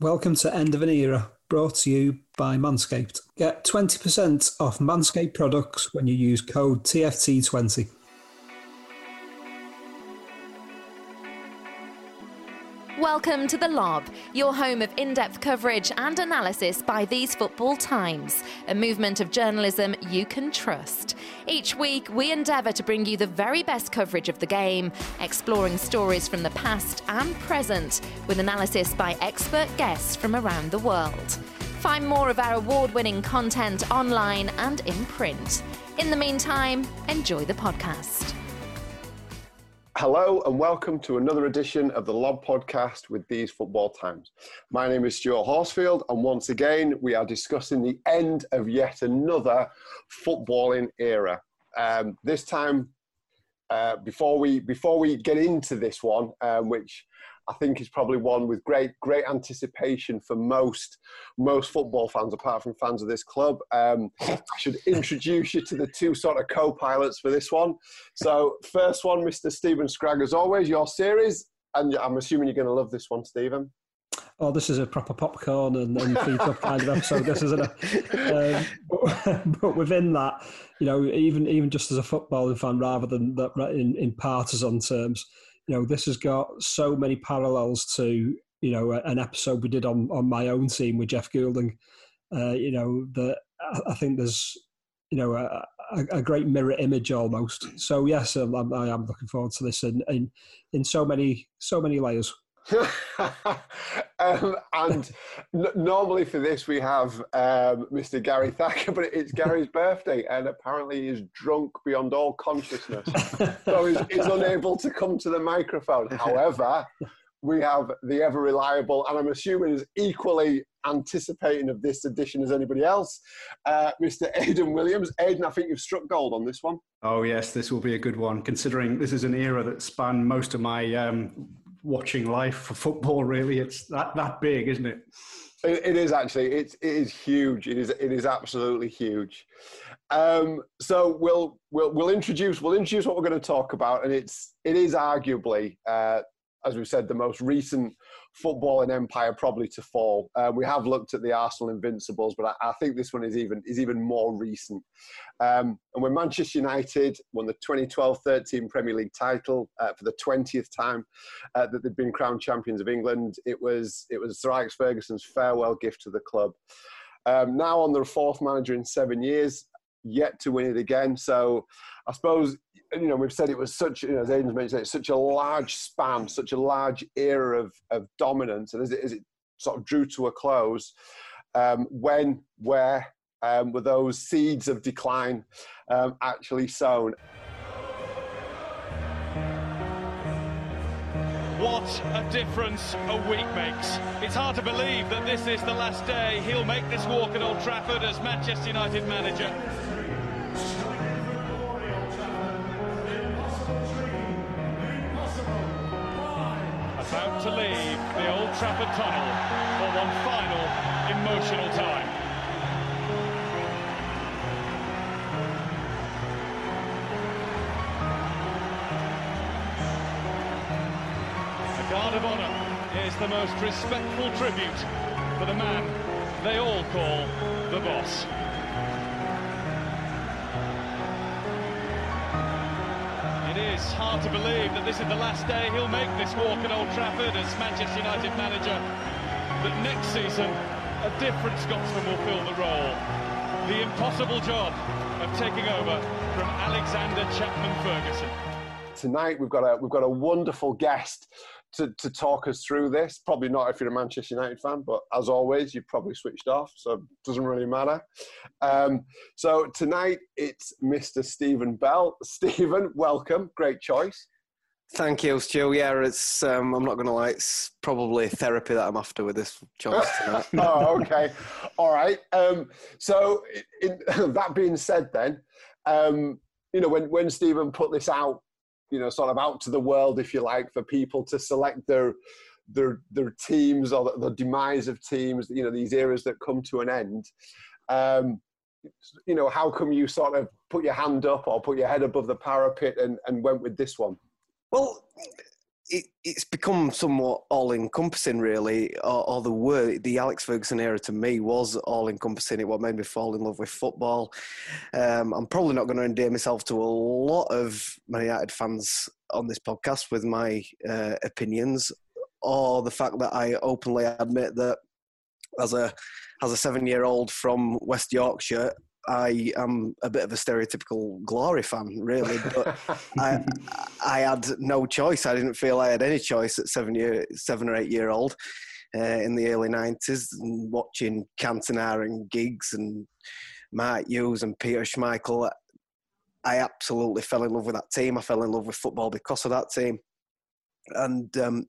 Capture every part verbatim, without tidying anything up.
Welcome to End of an Era, brought to you by Manscaped. Get twenty percent off Manscaped products when you use code T F T twenty. Welcome to The Lob, your home of in-depth coverage and analysis by These Football Times, a movement of journalism you can trust. Each week, we endeavour to bring you the very best coverage of the game, exploring stories from the past and present, with analysis by expert guests from around the world. Find more of our award-winning content online and in print. In the meantime, enjoy the podcast. Hello and welcome to another edition of the Lob Podcast with These Football Times. My name is Stuart Horsfield, and once again we are discussing the end of yet another footballing era. Um, this time, uh, before we before we get into this one, um, which I think is probably one with great great anticipation for most most football fans, apart from fans of this club. Um, I should introduce you to the two sort of co-pilots for this one. So first one, Mister Stephen Scragg, as always, your series, and I'm assuming you're going to love this one, Stephen. Oh, this is a proper popcorn and, and feet up kind of episode. This isn't it? Um, but, but within that, you know, even even just as a footballing fan, rather than that in, in partisan terms, you know, this has got so many parallels to, you know, an episode we did on, on my own team with Jeff Goulding. Uh, you know, that I think there's, you know, a, a, a great mirror image almost. So yes, I'm, I am looking forward to this in in, in so many so many layers. um, and n- normally for this we have um, Mister Gary Thacker, but it's Gary's birthday and apparently he's drunk beyond all consciousness, so he's, he's unable to come to the microphone. However, we have the ever reliable, and I'm assuming is equally anticipating of this edition as anybody else, uh, Mister Aidan Williams. Aidan, I think you've struck gold on this one. Oh yes, this will be a good one, considering this is an era that spanned most of my um, watching life for football. Really, it's that that big, isn't it? It, it is actually. It, it is huge. It is. It is absolutely huge. Um, so we'll we'll we'll introduce we'll introduce what we're going to talk about, and it's it is arguably, uh, as we've said, the most recent footballing empire probably to fall. Uh, we have looked at the Arsenal Invincibles, but I, I think this one is even is even more recent. Um, and when Manchester United won the twenty twelve thirteen Premier League title uh, for the twentieth time uh, that they'd been crowned champions of England, it was it was Sir Alex Ferguson's farewell gift to the club. Um, now on their fourth manager in seven years, yet to win it again. So I suppose, you know, we've said it was such, you know, as Aidan's mentioned, it's such a large span, such a large era of, of dominance. And as it, as it sort of drew to a close, um, when, where um, were those seeds of decline um, actually sown? What a difference a week makes. It's hard to believe that this is the last day he'll make this walk at Old Trafford as Manchester United manager. About to leave the Old Trafford tunnel for one final emotional time. A guard of honour is the most respectful tribute for the man they all call the boss. It is hard to believe that this is the last day he'll make this walk at Old Trafford as Manchester United manager. But next season, a different Scotsman will fill the role. The impossible job of taking over from Alexander Chapman Ferguson. Tonight we've got a we've got a wonderful guest to, to talk us through this. Probably not if you're a Manchester United fan, but as always, you've probably switched off, so it doesn't really matter. Um, so tonight it's Mister Stephen Bell. Stephen, welcome. Great choice. Thank you, Stu. Yeah, it's um, I'm not going to lie, it's probably therapy that I'm after with this choice tonight. Oh, okay. All right. Um, so in, in, that being said then, um, you know, when, when Stephen put this out, you know, sort of out to the world, if you like, for people to select their their their teams or the, the demise of teams, you know, these eras that come to an end. Um, you know, how come you sort of put your hand up or put your head above the parapet and, and went with this one? Well, it, it's become somewhat all-encompassing, really, or, or the word, the Alex Ferguson era to me was all-encompassing. It what made me fall in love with football. Um, I'm probably not going to endear myself to a lot of Man United fans on this podcast with my uh, opinions, or the fact that I openly admit that as a as a seven-year-old from West Yorkshire, I am a bit of a stereotypical Glory fan, really, but I I had no choice. I didn't feel I had any choice at seven year seven or eight year old uh, in the early nineties, and watching Cantona and Giggs and Mark Hughes and Peter Schmeichel. I absolutely fell in love with that team. I fell in love with football because of that team, and um,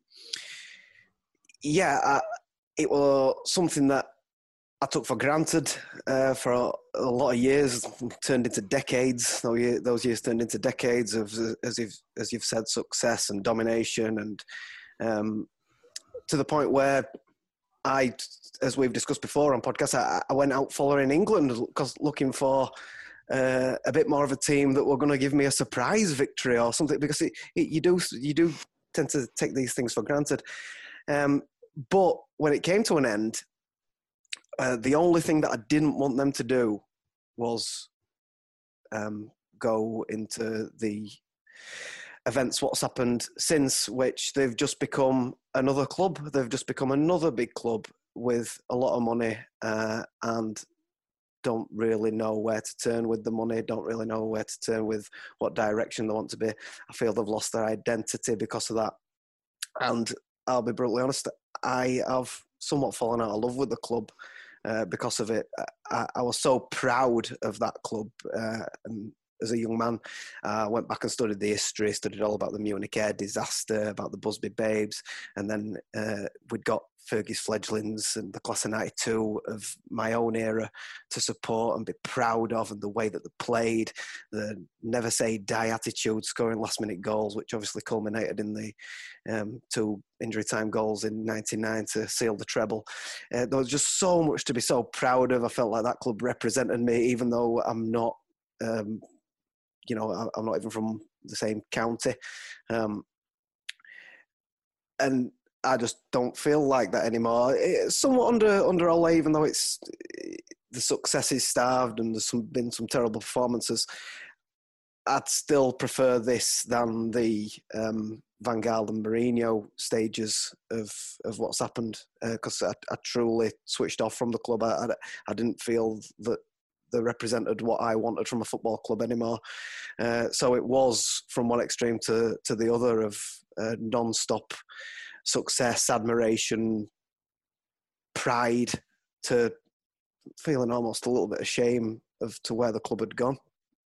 yeah, I, it was something that I took for granted uh, for a, a lot of years, turned into decades. Those years turned into decades of, as you've, as you've said, success and domination, and um, to the point where I, as we've discussed before on podcasts, I, I went out following England because looking for uh, a bit more of a team that were going to give me a surprise victory or something. Because it, it, you do you do tend to take these things for granted. Um, but when it came to an end, Uh, the only thing that I didn't want them to do was um, go into the events, what's happened since, which they've just become another club. They've just become another big club with a lot of money uh, and don't really know where to turn with the money, don't really know where to turn with what direction they want to be. I feel they've lost their identity because of that. And I'll be brutally honest, I have somewhat fallen out of love with the club. Uh, because of it, I, I was so proud of that club. Uh, and as a young man, I uh, went back and studied the history, studied all about the Munich air disaster, about the Busby Babes, and then uh, we'd got Fergie's fledglings and the class of ninety-two of my own era to support and be proud of, and the way that they played, the never say die attitude, scoring last minute goals, which obviously culminated in the um, two injury time goals in ninety-nine to seal the treble. Uh, there was just so much to be so proud of. I felt like that club represented me, even though I'm not, um, you know, I'm not even from the same county. Um, and I just don't feel like that anymore. It's somewhat under under Ole, even though it's the success is starved and there's some, been some terrible performances. I'd still prefer this than the um, Van Gaal and Mourinho stages of of what's happened, because uh, I, I truly switched off from the club. I, I, I didn't feel that they represented what I wanted from a football club anymore. Uh, so it was from one extreme to to the other of uh, non-stop success, admiration, pride, to feeling almost a little bit of shame of to where the club had gone.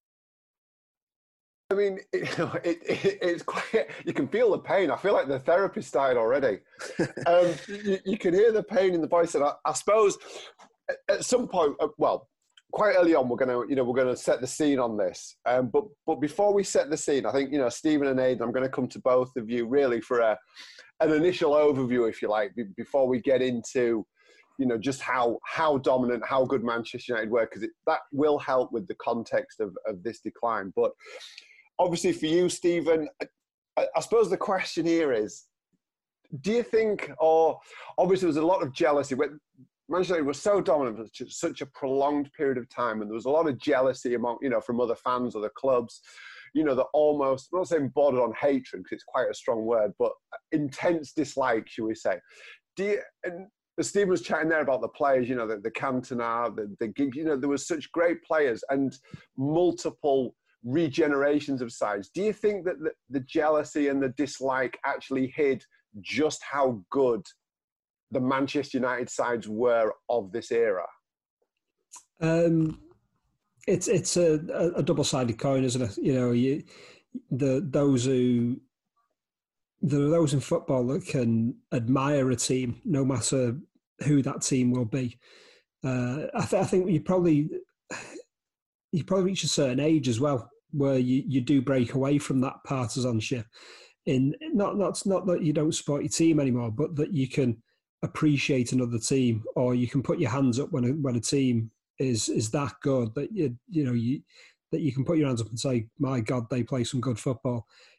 I mean, it, it, it, it's quite, you can feel the pain. I feel like the therapy started already. um, you, you can hear the pain in the voice. And I, I suppose at some point, well, quite early on, we're going to, you know, we're going to set the scene on this. Um, but, but before we set the scene, I think, you know, Stephen and Aidan, I'm going to come to both of you really for a, an initial overview, if you like, before we get into, you know, just how how dominant, how good Manchester United were, because that will help with the context of, of this decline. But obviously for you, Stephen, I, I suppose the question here is, do you think, or obviously there's a lot of jealousy, when Manchester United was so dominant for such a prolonged period of time, and there was a lot of jealousy among, you know, from other fans, other clubs, you know, that almost, I'm not saying bordered on hatred, because it's quite a strong word, but intense dislike, shall we say. Do you, and Stephen was chatting there about the players, you know, the, the Cantona, the, the gig, you know, there was such great players and multiple regenerations of sides. Do you think that the, the jealousy and the dislike actually hid just how good the Manchester United sides were of this era? Um, it's it's a, a double-sided coin, isn't it? You know, you the those who there are those in football that can admire a team, no matter who that team will be. Uh, I, th- I think you probably you probably reach a certain age as well, where you, you do break away from that partisanship. In not not not that you don't support your team anymore, but that you can appreciate another team, or you can put your hands up when a, when a team is is that good that you you know you that you can put your hands up and say, my God, they play some good football.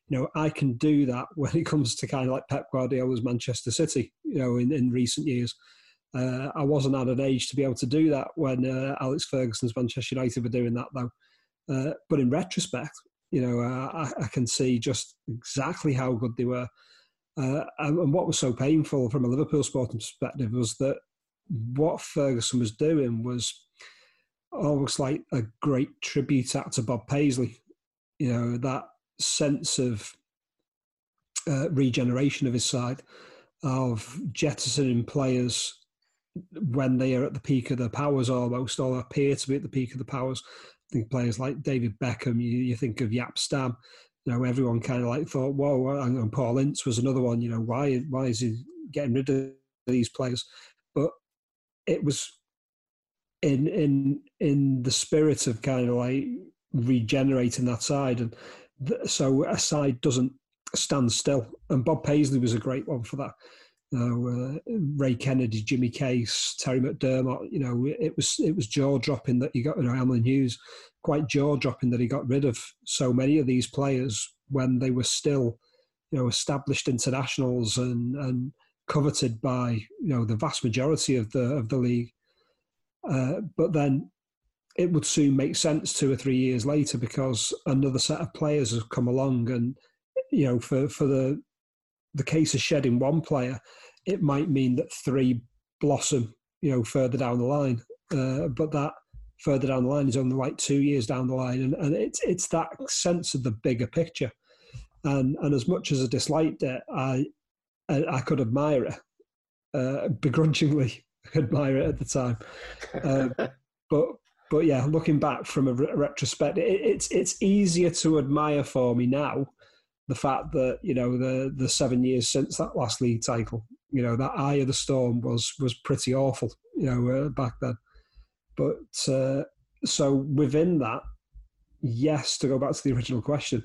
you know, I can do that when it comes to kind of like Pep Guardiola's Manchester City, you know, in, in recent years. Uh, I wasn't at an age to be able to do that when uh, Alex Ferguson's Manchester United were doing that, though. Uh, but in retrospect, you know, uh, I, I can see just exactly how good they were. Uh, and, and what was so painful from a Liverpool sporting perspective was that what Ferguson was doing was almost like a great tribute act to Bob Paisley. You know, that sense of uh, regeneration of his side, of jettisoning players when they are at the peak of their powers almost, or appear to be at the peak of the powers. I think players like David Beckham, you, you think of Jaap Stam, you know, everyone kind of like thought, whoa, and Paul Ince was another one, you know, why, why is he getting rid of these players? But it was in, in, in the spirit of kind of like regenerating that side. And th- so a side doesn't stand still. And Bob Paisley was a great one for that. You know, uh, Ray Kennedy, Jimmy Case, Terry McDermott. You know, it was it was jaw dropping that he got. You know, Alan Hughes, quite jaw dropping that he got rid of so many of these players when they were still, you know, established internationals and and coveted by, you know, the vast majority of the of the league. Uh, but then it would soon make sense two or three years later because another set of players have come along, and you know, for for the the case of shedding one player, it might mean that three blossom, you know, further down the line. Uh, but that further down the line is only like two years down the line. And, and it's it's that sense of the bigger picture. And and as much as I disliked it, I I, I could admire it, uh, begrudgingly admire it at the time. Uh, but but yeah, looking back from a re- retrospect, it, it's it's easier to admire for me now. The fact that, you know, the the seven years since that last league title, you know, that eye of the storm was was pretty awful, you know, uh, back then. But uh, so within that, yes, to go back to the original question,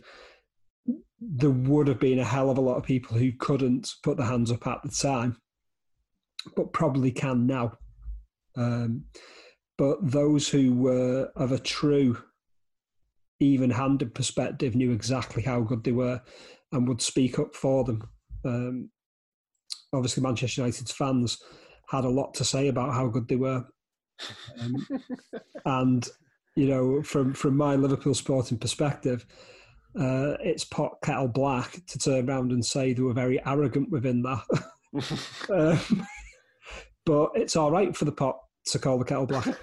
there would have been a hell of a lot of people who couldn't put their hands up at the time, but probably can now. Um, but those who were of a true even-handed perspective knew exactly how good they were and would speak up for them. Um, obviously, Manchester United's fans had a lot to say about how good they were. Um, and, you know, from, from my Liverpool sporting perspective, uh, it's pot kettle black to turn around and say they were very arrogant within that. um, but it's all right for the pot to call the kettle black.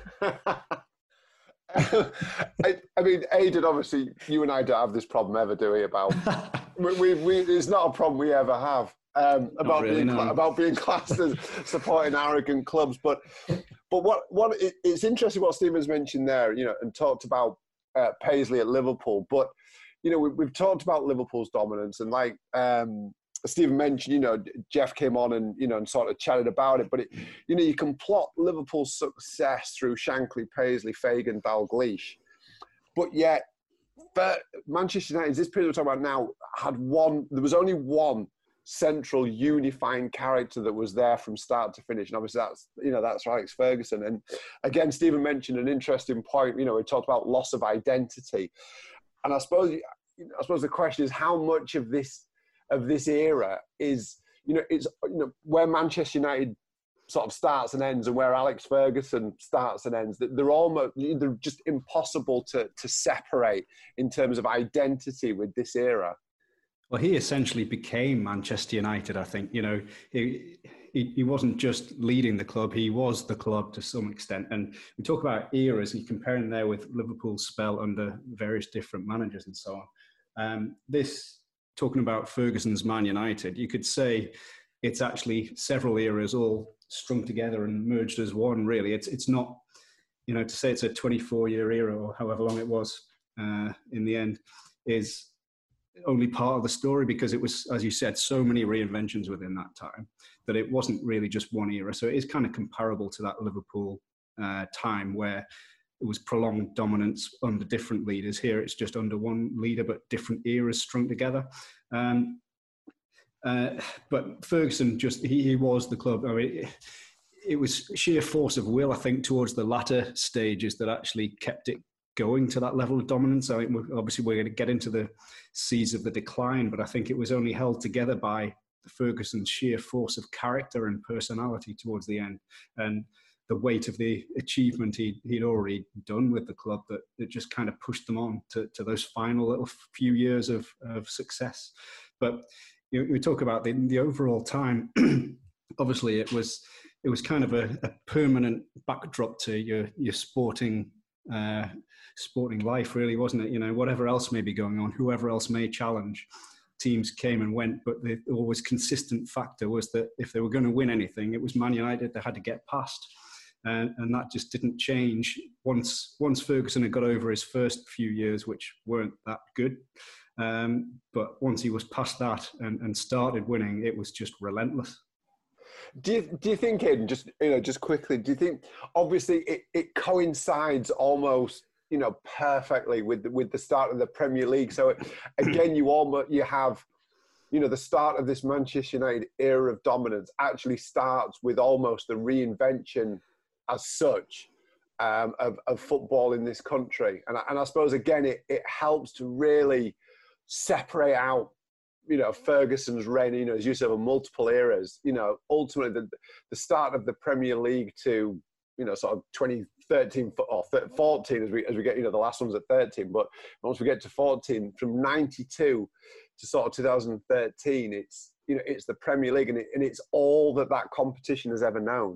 I, I mean, Aidan, obviously, you and I don't have this problem ever, do we? About we, we, we it's not a problem we ever have um, about really, being no. about being classed as supporting arrogant clubs. But but what what it, it's interesting what Stephen's mentioned there, you know, and talked about uh, Paisley at Liverpool. But you know, we, we've talked about Liverpool's dominance, and like um, Stephen mentioned, you know, Jeff came on and, you know, and sort of chatted about it, but it, you know, you can plot Liverpool's success through Shankly, Paisley, Fagan, Dalglish, but yet but Manchester United, this period we're talking about now, had one, there was only one central unifying character that was there from start to finish. And obviously that's, you know, that's Alex Ferguson. And again, Stephen mentioned an interesting point, you know, we talked about loss of identity. And I suppose, I suppose the question is how much of this, of this era is, you know, it's, you know, where Manchester United sort of starts and ends and where Alex Ferguson starts and ends, that they're almost, they're just impossible to, to separate in terms of identity with this era. Well, he essentially became Manchester United, I think. You know, he, he he wasn't just leading the club, he was the club to some extent. And we talk about eras, and comparing there with Liverpool's spell under various different managers and so on. Um, this, talking about Ferguson's Man United, you could say it's actually several eras all strung together and merged as one, really. It's it's not, you know, to say it's a twenty-four-year era or however long it was uh, in the end is only part of the story, because it was, as you said, so many reinventions within that time that it wasn't really just one era. So it is kind of comparable to that Liverpool uh, time where it was prolonged dominance under different leaders. Here it's just under one leader, but different eras strung together. Um, uh, but Ferguson just, he, he was the club. I mean, it, it was sheer force of will, I think, towards the latter stages that actually kept it going to that level of dominance. I think we're, obviously we're going to get into the seas of the decline, but I think it was only held together by Ferguson's sheer force of character and personality towards the end, and the weight of the achievement he'd, he'd already done with the club that it just kind of pushed them on to, to those final little few years of, of success. But you know, we talk about the, the overall time. Obviously, it was it was kind of a, a permanent backdrop to your your sporting uh, sporting life, really, wasn't it? You know, whatever else may be going on, whoever else may challenge, teams came and went, but the always consistent factor was that if they were going to win anything, it was Man United they had to get past. And, and that just didn't change once once Ferguson had got over his first few years, which weren't that good. Um, but once he was past that and, and started winning, it was just relentless. Do you do you think, Aidan, just you know, just quickly, do you think obviously it, it coincides almost you know perfectly with the, with the start of the Premier League? So again, you almost you have. You know, the start of this Manchester United era of dominance actually starts with almost the reinvention as such um, of, of football in this country. And, and I suppose, again, it, it helps to really separate out, you know, Ferguson's reign, you know, as you said, of multiple eras. You know, ultimately the, the start of the Premier League to, you know, sort of twenty thirteen or fourteen as we, as we get, you know, the last one's at thirteen. But once we get to fourteen, from ninety-two to sort of two thousand thirteen, it's, you know, it's the Premier League and, it, and it's all that that competition has ever known.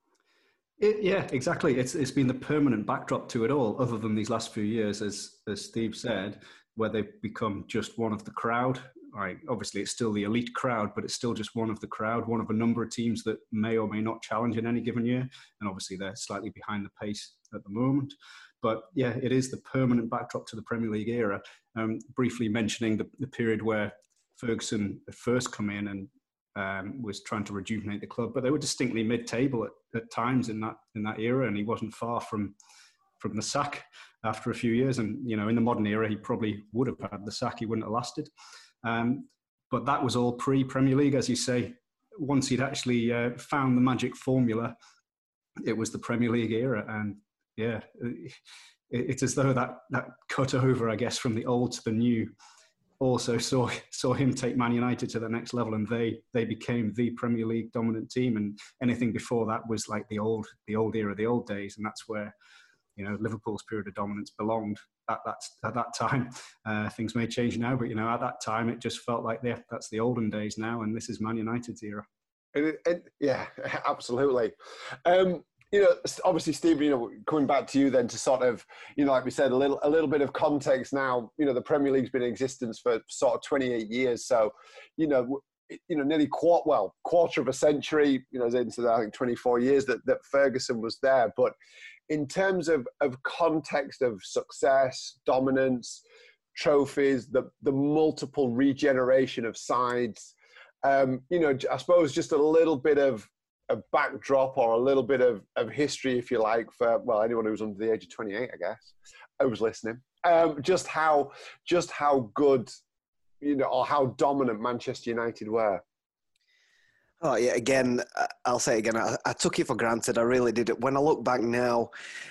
It, yeah, exactly. It's it's been the permanent backdrop to it all, other than these last few years, as as Steve said, where they've become just one of the crowd. Right, obviously, it's still the elite crowd, but it's still just one of the crowd, one of a number of teams that may or may not challenge in any given year. And obviously, they're slightly behind the pace at the moment. But yeah, it is the permanent backdrop to the Premier League era. Um, briefly mentioning the, the period where Ferguson had first come in and Um, was trying to rejuvenate the club, but they were distinctly mid-table at, at times in that in that era, and he wasn't far from from the sack after a few years. And you know, in the modern era, he probably would have had the sack; he wouldn't have lasted. Um, but that was all pre-Premier League, as you say. Once he'd actually uh, found the magic formula, it was the Premier League era, and yeah, it, it's as though that that cut over, I guess, from the old to the new. Also saw saw him take Man United to the next level, and they they became the Premier League dominant team. And anything before that was like the old the old era, the old days, and that's where you know Liverpool's period of dominance belonged at that at that time. Uh, things may change now, but you know at that time it just felt like yeah, that's the olden days now, and this is Man United's era. And, and, yeah, absolutely. Um, You know, obviously, Steve, you know, coming back to you then to sort of, you know, like we said, a little a little bit of context now. You know, the Premier League's been in existence for sort of twenty-eight years. So, you know, you know, nearly quarter, well, quarter of a century, you know, into, I think, twenty-four years that, that Ferguson was there. But in terms of, of context of success, dominance, trophies, the, the multiple regeneration of sides, um, you know, I suppose just a little bit of a backdrop or a little bit of, of history, if you like, for, well, anyone who's under the age of twenty-eight, I guess, I was listening, um, just how, just how good, you know, or how dominant Manchester United were. Oh, yeah, again, I'll say it again, I, I took it for granted, I really did. When I look back now,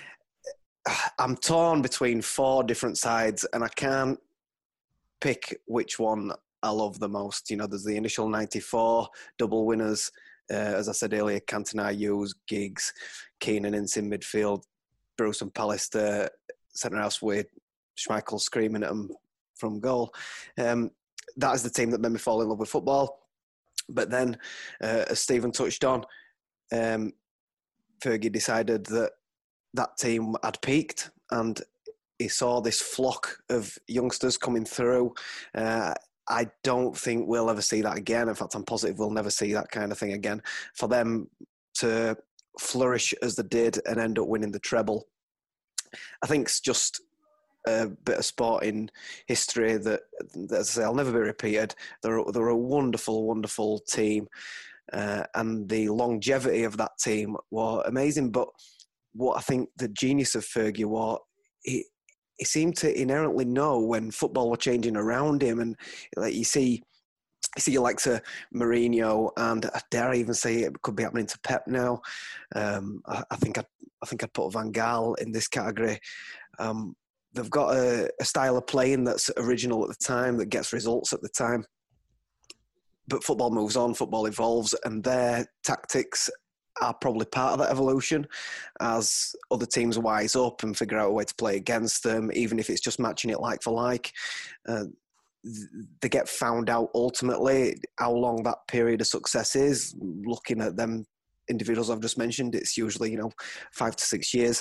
I'm torn between four different sides and I can't pick which one I love the most. You know, there's the initial ninety-four double winners, Uh, as I said earlier, Cantona, Hughes, Giggs, Keenan Ince in midfield, Bruce and Pallister, centre house with Schmeichel screaming at them from goal. Um, that is the team that made me fall in love with football. But then, uh, as Stephen touched on, um, Fergie decided that that team had peaked and he saw this flock of youngsters coming through. Uh, I don't think we'll ever see that again. In fact, I'm positive we'll never see that kind of thing again. For them to flourish as they did and end up winning the treble, I think it's just a bit of sporting history that, that as I say, I'll never be repeated. They're, they're a wonderful, wonderful team. Uh, and the longevity of that team were amazing. But what I think the genius of Fergie was, he, he seemed to inherently know when football were changing around him. And like you see, you see like to Mourinho, and dare I even say it could be happening to Pep now. Um, I, I think I'd, I think I'd put Van Gaal in this category. Um, they've got a, a style of playing that's original at the time, that gets results at the time. But football moves on, football evolves, and their tactics are probably part of that evolution as other teams wise up and figure out a way to play against them, even if it's just matching it like for like. Uh, they get found out ultimately how long that period of success is. Looking at them individuals I've just mentioned, it's usually, you know, five to six years.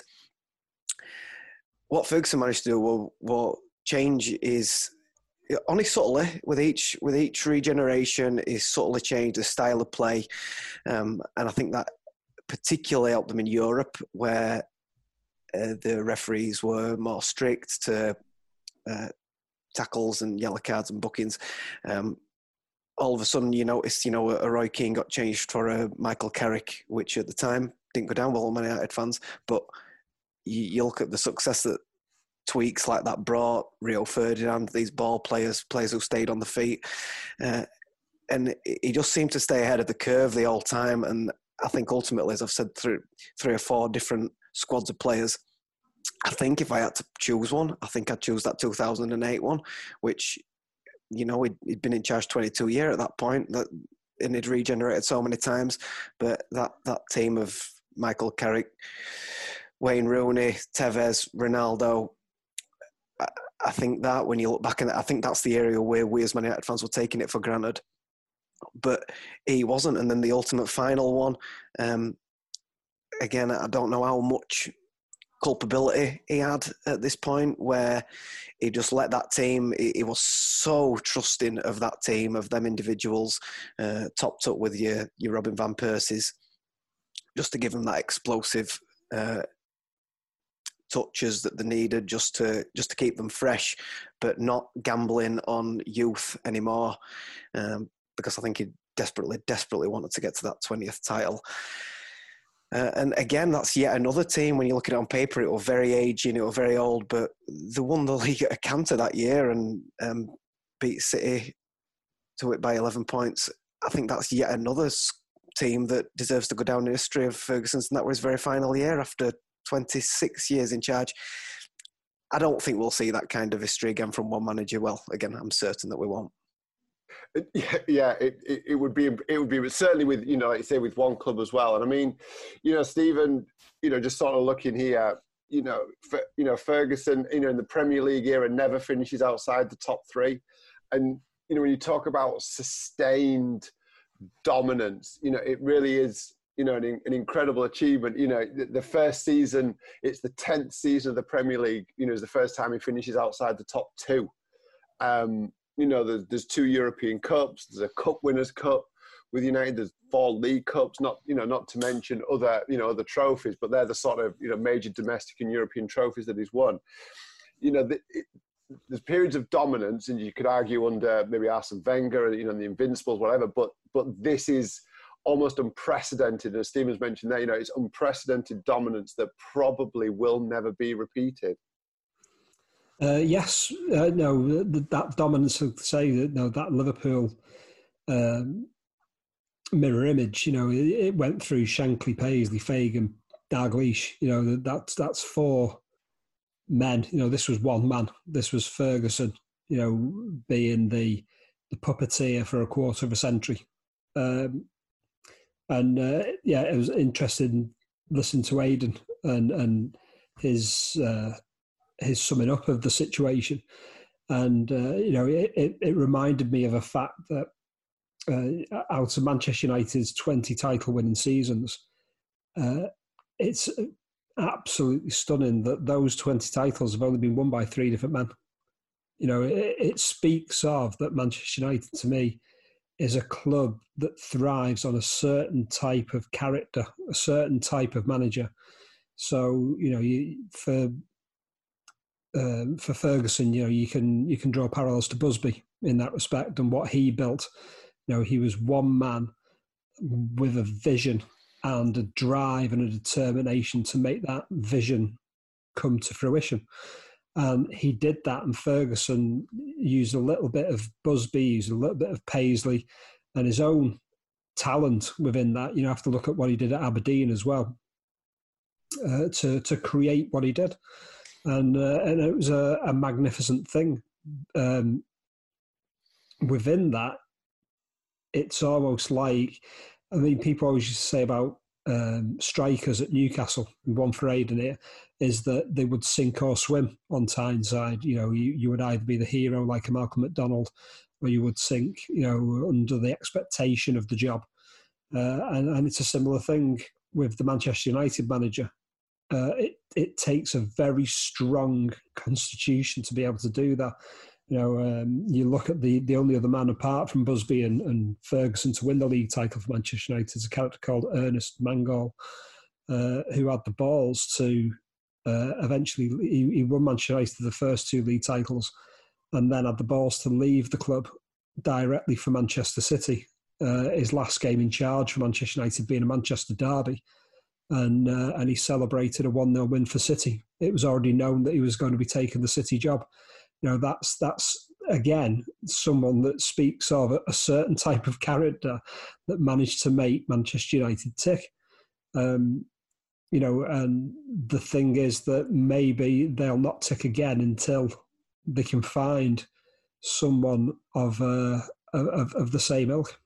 What Ferguson managed to do will, will change is only subtly with each with each regeneration is subtly changed the style of play, um, and I think that particularly helped them in Europe, where uh, the referees were more strict to uh, tackles and yellow cards and bookings. Um, all of a sudden, you noticed, you know, a Roy Keane got changed for a Michael Carrick, which at the time didn't go down well with Man United fans. But you, you look at the success that tweaks like that brought, Rio Ferdinand, these ball players, players who stayed on the feet. Uh, and he just seemed to stay ahead of the curve the whole time. And I think ultimately, as I've said, through three or four different squads of players, I think if I had to choose one, I think I'd choose that two thousand eight one, which, you know, he'd, he'd been in charge twenty-two years at that point, that, and he'd regenerated so many times. But that, that team of Michael Carrick, Wayne Rooney, Tevez, Ronaldo, I, I think that when you look back, and I think that's the area where we as Man United fans were taking it for granted. But he wasn't. And then the ultimate final one, um, again, I don't know how much culpability he had at this point, where he just let that team, he, he was so trusting of that team, of them individuals, uh, topped up with your, your Robin Van Persie's, just to give them that explosive uh, touches that they needed, just to just to keep them fresh, but not gambling on youth anymore. Um, because I think he desperately, desperately wanted to get to that twentieth title. Uh, and again, that's yet another team, when you look at it on paper, it was very aging, it was very old, but they won the league at a canter that year and um, beat City to it by eleven points. I think that's yet another team that deserves to go down in history of Ferguson's, and that was his very final year after twenty-six years in charge. I don't think we'll see that kind of history again from one manager. Well, again, I'm certain that we won't. Yeah, yeah, it, it, it would be, it would be, but certainly with, you know, like you say, with one club as well. And I mean, you know, Stephen, you know, just sort of looking here, you know, for, you know, Ferguson, you know, in the Premier League era never finishes outside the top three. And, you know, when you talk about sustained dominance, you know, it really is, you know, an, an incredible achievement. You know, the, the first season, it's the tenth season of the Premier League, you know, is the first time he finishes outside the top two. Um, You know, there's, there's two European Cups, there's a Cup Winners' Cup with United, there's four League Cups, not, you know, not to mention other, you know, other trophies, but they're the sort of, you know, major domestic and European trophies that he's won. You know, the, it, there's periods of dominance, and you could argue under maybe Arsene Wenger, you know, the Invincibles, whatever, but but this is almost unprecedented. As Stephen's mentioned there, you know, it's unprecedented dominance that probably will never be repeated. Uh, yes, uh, no, that dominance, I'd say that, no, that Liverpool um, mirror image, you know, it, it went through Shankly, Paisley, Fagan, Dalglish, you know, that's, that's four men, you know, this was one man, this was Ferguson, you know, being the, the puppeteer for a quarter of a century. Um, and uh, yeah, it was interesting listening to Aidan and, and his, uh, his summing up of the situation. And, uh, you know, it, it, it reminded me of a fact that uh, out of Manchester United's twenty title winning seasons, uh, it's absolutely stunning that those twenty titles have only been won by three different men. You know, it, it speaks of that Manchester United, to me, is a club that thrives on a certain type of character, a certain type of manager. So, you know, you, for Um, for Ferguson, you know, you can you can draw parallels to Busby in that respect and what he built. You know, he was one man with a vision and a drive and a determination to make that vision come to fruition. And he did that, and Ferguson used a little bit of Busby, used a little bit of Paisley, and his own talent within that. You know, have to look at what he did at Aberdeen as well uh, to to create what he did. and uh, and it was a, a magnificent thing. Um, within that, it's almost like, I mean, people always used to say about um, strikers at Newcastle, one for Aidan here, is that they would sink or swim on Tyneside. You know, you, you would either be the hero like a Malcolm McDonald, or you would sink, you know, under the expectation of the job. Uh, and, and it's a similar thing with the Manchester United manager. Uh, it, it takes a very strong constitution to be able to do that. You know, um, you look at the, the only other man apart from Busby and, and Ferguson to win the league title for Manchester United is a character called Ernest Mangal, uh, who had the balls to uh, eventually, he, he won Manchester United the first two league titles, and then had the balls to leave the club directly for Manchester City. Uh, his last game in charge for Manchester United being a Manchester derby, and uh, and he celebrated a one nil win for City. It was already known that he was going to be taking the City job. You know, that's that's again someone that speaks of a, a certain type of character that managed to make Manchester United tick. Um, you know, and the thing is that maybe they'll not tick again until they can find someone of uh, of, of the same ilk.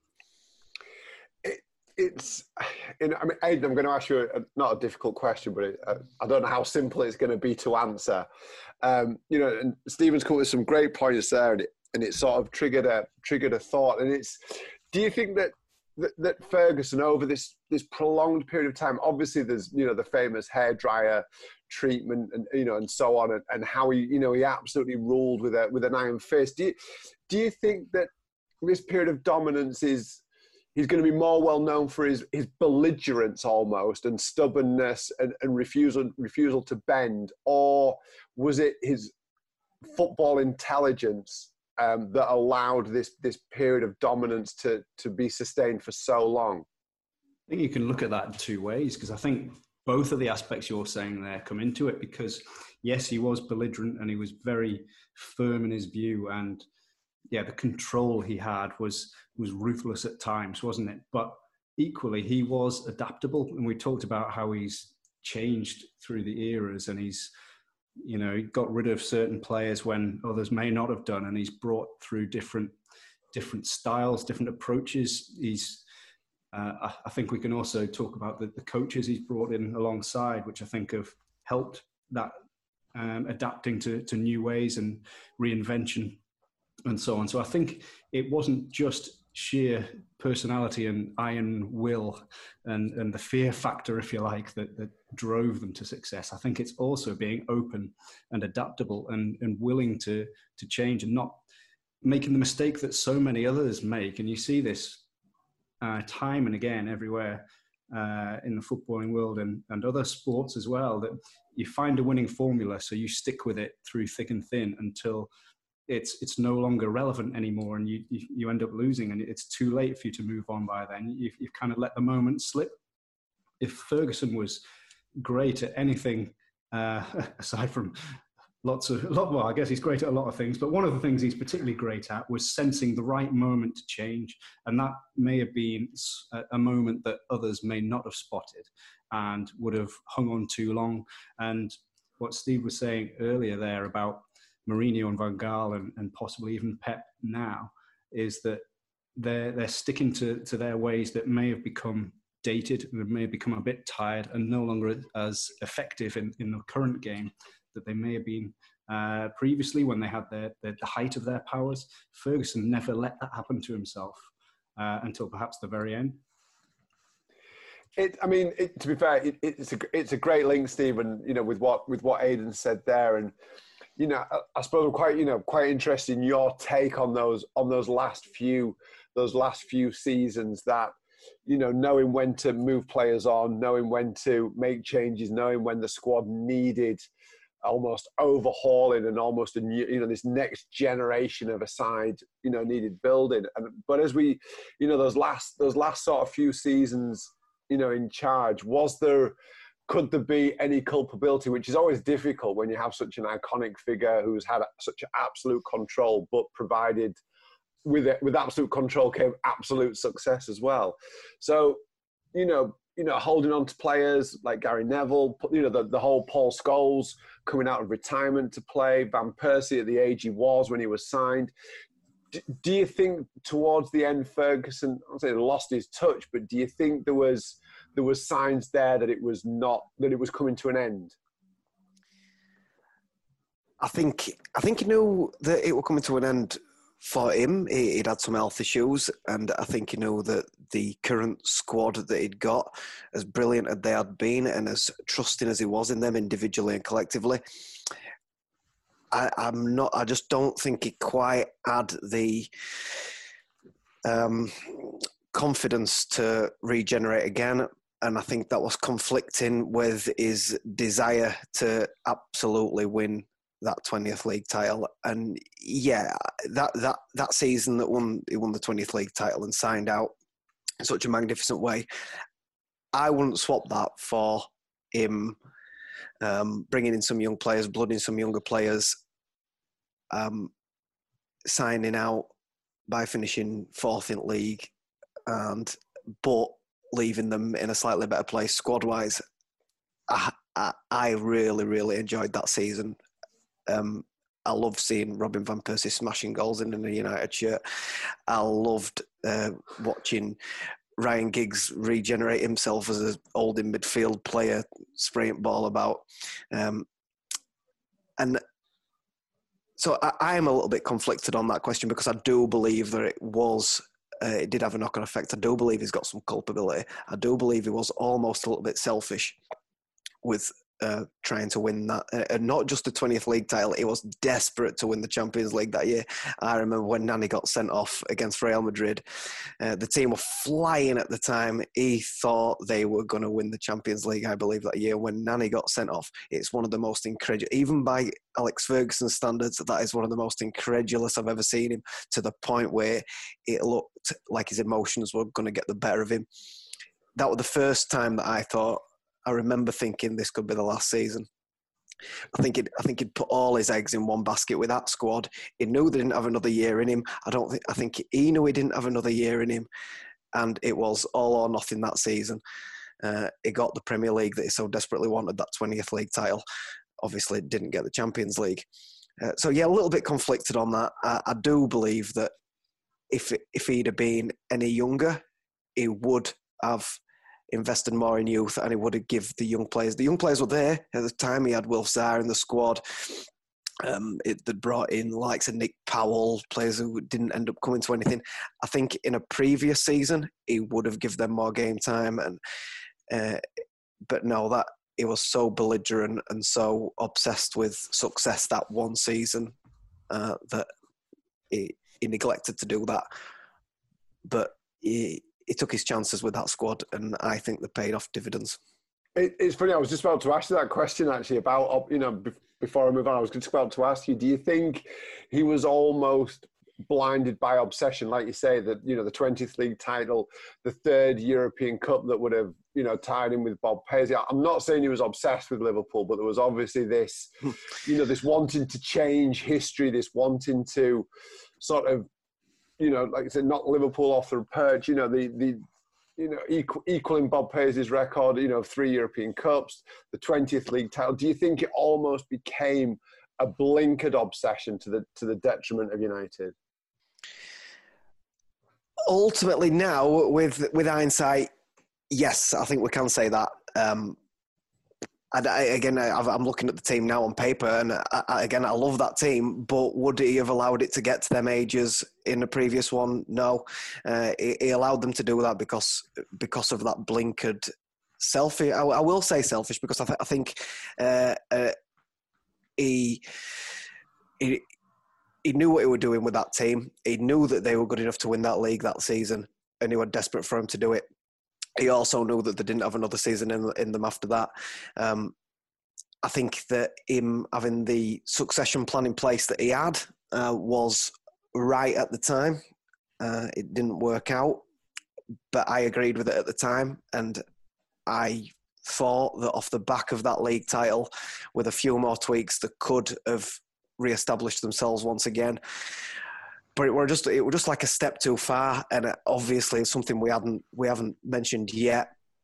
It, it's, you know, I mean, Aidan, I'm going to ask you a, not a difficult question, but it, uh, I don't know how simple it's going to be to answer. Um, you know, and Stephen's come with some great points there, and it, and it sort of triggered a triggered a thought. And it's, do you think that that, that Ferguson, over this this prolonged period of time, obviously there's, you know, the famous hairdryer treatment and, you know, and so on, and, and how he, you know, he absolutely ruled with a with an iron fist. Do you do you think that this period of dominance is, he's going to be more well known for his, his belligerence almost, and stubbornness and, and refusal refusal to bend? Or was it his football intelligence um, that allowed this this period of dominance to, to be sustained for so long? I think you can look at that in two ways, because I think both of the aspects you're saying there come into it. Because yes, he was belligerent and he was very firm in his view, and yeah, the control he had was was ruthless at times, wasn't it? But equally, he was adaptable, and we talked about how he's changed through the eras, and he's, you know, he got rid of certain players when others may not have done, and he's brought through different different styles, different approaches. He's, uh, I, I think we can also talk about the, the coaches he's brought in alongside, which I think have helped that um, adapting to, to new ways and reinvention and so on. So I think it wasn't just sheer personality and iron will and, and the fear factor, if you like, that, that drove them to success. I think it's also being open and adaptable and, and willing to, to change, and not making the mistake that so many others make. And you see this uh, time and again everywhere uh, in the footballing world and, and other sports as well, that you find a winning formula, so you stick with it through thick and thin until it's it's no longer relevant anymore, and you, you you end up losing, and it's too late for you to move on by then. You've, you've kind of let the moment slip. If Ferguson was great at anything, uh, aside from lots of, lot, well, I guess he's great at a lot of things, but one of the things he's particularly great at was sensing the right moment to change, and that may have been a, a moment that others may not have spotted and would have hung on too long. And what Steve was saying earlier there about Mourinho and Van Gaal and, and possibly even Pep now, is that they're they're sticking to, to their ways that may have become dated and may have become a bit tired and no longer as effective in, in the current game that they may have been uh, previously when they had their, their, the height of their powers. Ferguson never let that happen to himself uh, until perhaps the very end. It, I mean, it, to be fair, it, it's a it's a great link, Stephen. You know, with what with what Aidan said there, and you know, I, I suppose I'm quite you know quite interested in your take on those on those last few those last few seasons. That, you know, knowing when to move players on, knowing when to make changes, knowing when the squad needed almost overhauling and almost a new, you know, this next generation of a side, you know, needed building. And but as we, you know, those last those last sort of few seasons, you know, in charge, was there, could there be any culpability, which is always difficult when you have such an iconic figure who's had such absolute control, but provided with it, with absolute control came absolute success as well. So, you know, you know, holding on to players like Gary Neville, you know, the, the whole Paul Scholes coming out of retirement to play, Van Persie at the age he was when he was signed. D- do you think towards the end Ferguson, I'll say lost his touch, but do you think there was there was signs there that it was not, that it was coming to an end? I think I think he knew that it was coming to an end for him. He, he'd had some health issues, and I think he knew that the current squad that he'd got, as brilliant as they had been and as trusting as he was in them individually and collectively, I, I'm not. I just don't think he quite had the um, confidence to regenerate again. And I think that was conflicting with his desire to absolutely win that twentieth league title. And yeah, that that that season that won he won the twentieth league title and signed out in such a magnificent way, I wouldn't swap that for him um, bringing in some young players, blooding some younger players, um, signing out by finishing fourth in league, and but leaving them in a slightly better place squad wise. I, I I really really enjoyed that season. Um, I loved seeing Robin Van Persie smashing goals in a United shirt. I loved uh, watching Ryan Giggs regenerate himself as an holding midfield player, spraying ball about. Um, and so I, I am a little bit conflicted on that question, because I do believe that it was, uh, it did have a knock-on effect. I do believe he's got some culpability. I do believe he was almost a little bit selfish with Uh, trying to win that, uh, and not just the twentieth league title. He was desperate to win the Champions League that year. I remember when Nani got sent off against Real Madrid. Uh, the team were flying at the time. He thought they were going to win the Champions League, I believe, that year. When Nani got sent off, it's one of the most incredulous, even by Alex Ferguson standards, that is one of the most incredulous I've ever seen him, to the point where it looked like his emotions were going to get the better of him. That was the first time that I thought, I remember thinking this could be the last season. I think he'd, I think he'd put all his eggs in one basket with that squad. He knew they didn't have another year in him. I don't think. I think he knew he didn't have another year in him, and it was all or nothing that season. Uh, he got the Premier League that he so desperately wanted, that twentieth league title. Obviously, didn't get the Champions League. Uh, so yeah, a little bit conflicted on that. I, I do believe that if if he'd have been any younger, he would have invested more in youth, and he would have give the young players. The young players were there at the time. He had Wilf Zaha in the squad. Um, it had brought in likes of Nick Powell, players who didn't end up coming to anything. I think in a previous season, he would have given them more game time. And uh, but no, that he was so belligerent and so obsessed with success that one season uh, that he, he neglected to do that. But he, he took his chances with that squad, and I think they paid off dividends. It, it's funny, I was just about to ask you that question actually about, you know, before I move on, I was just about to ask you, do you think he was almost blinded by obsession, like you say, that, you know, the twentieth league title, the third European Cup that would have, you know, tied in with Bob Paisley? I'm not saying he was obsessed with Liverpool, but there was obviously this, you know, this wanting to change history, this wanting to sort of, you know, like I said, knock Liverpool off the perch, you know, the, the you know, equal, equaling Bob Paisley's record, you know, three European Cups, the twentieth league title. Do you think it almost became a blinkered obsession to the to the detriment of United? Ultimately now, with with hindsight, yes, I think we can say that. Um, And I, again, I, I'm looking at the team now on paper, and I, I, again, I love that team. But would he have allowed it to get to them ages in the previous one? No, uh, he, he allowed them to do that because because of that blinkered selfish. I, I will say selfish, because I, th- I think uh, uh, he he he knew what he were doing with that team. He knew that they were good enough to win that league that season, and he was desperate for him to do it. He also knew that they didn't have another season in, in them after that. Um, I think that him having the succession plan in place that he had uh, was right at the time. Uh, it didn't work out, but I agreed with it at the time. And I thought that off the back of that league title, with a few more tweaks, that could have re-established themselves once again. But it were just it were just like a step too far, and obviously it's something we hadn't we haven't mentioned yet.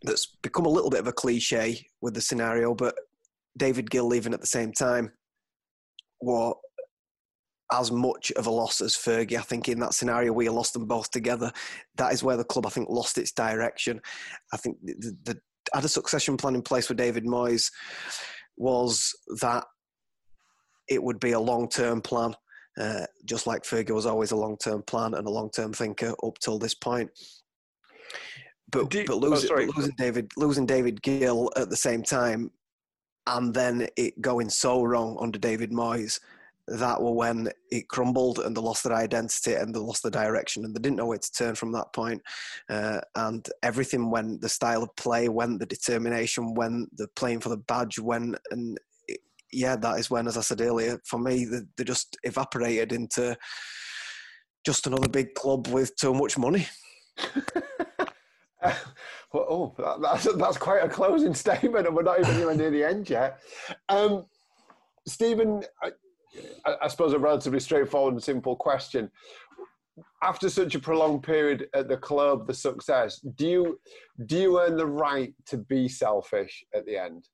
that's become a little bit of a cliche with the scenario, but David Gill leaving at the same time was as much of a loss as Fergie. I think in that scenario where you lost them both together, that is where the club, I think, lost its direction. I think the, the had a succession plan in place with David Moyes was that it would be a long-term plan, uh, just like Fergie was always a long-term plan and a long-term thinker up till this point. But, you, but, losing, oh, but losing David losing David Gill at the same time, and then it going so wrong under David Moyes, that were when it crumbled and they lost their identity and they lost the direction and they didn't know where to turn from that point. Uh, and everything went, the style of play went, the determination went, the playing for the badge went. And it, yeah, that is when, as I said earlier, for me, they, they just evaporated into just another big club with too much money. uh, well, oh, that, that's, that's quite a closing statement and we're not even even near the end yet. Um, Stephen, I, I suppose a relatively straightforward and simple question. After such a prolonged period at the club, the success, do you do you earn the right to be selfish at the end?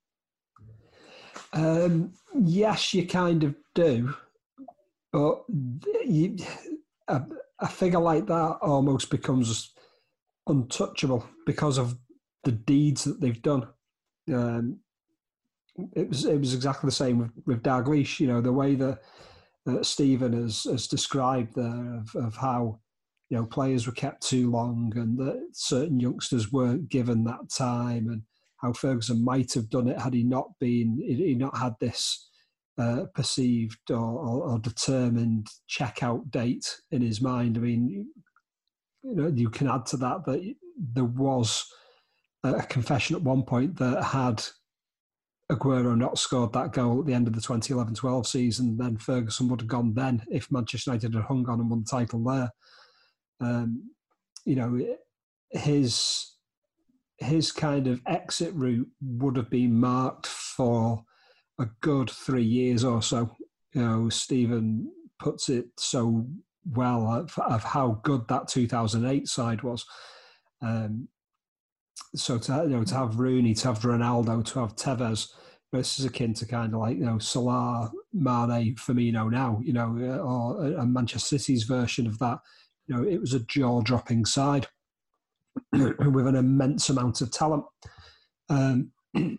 Um, yes, you kind of do. But you, a, a figure like that almost becomes untouchable because of the deeds that they've done. Um, It was it was exactly the same with, with Dalglish. You know, the way that uh, Stephen has, has described there of, of how, you know, players were kept too long and that certain youngsters weren't given that time, and how Ferguson might have done it had he not been, had he not had this uh, perceived or, or, or determined checkout date in his mind. I mean, you know, you can add to that that there was a confession at one point that had Aguero not scored that goal at the end of the twenty eleven twelve season, then Ferguson would have gone then if Manchester United had hung on and won the title there. Um, you know, his his kind of exit route would have been marked for a good three years or so. You know, Stephen puts it so well of, of how good that two thousand eight side was. Um, so to you know to have Rooney, to have Ronaldo, to have Tevez, this is akin to kind of like, you know, Salah, Mane, Firmino now, you know, or a Manchester City's version of that. You know, it was a jaw-dropping side with an immense amount of talent. Um,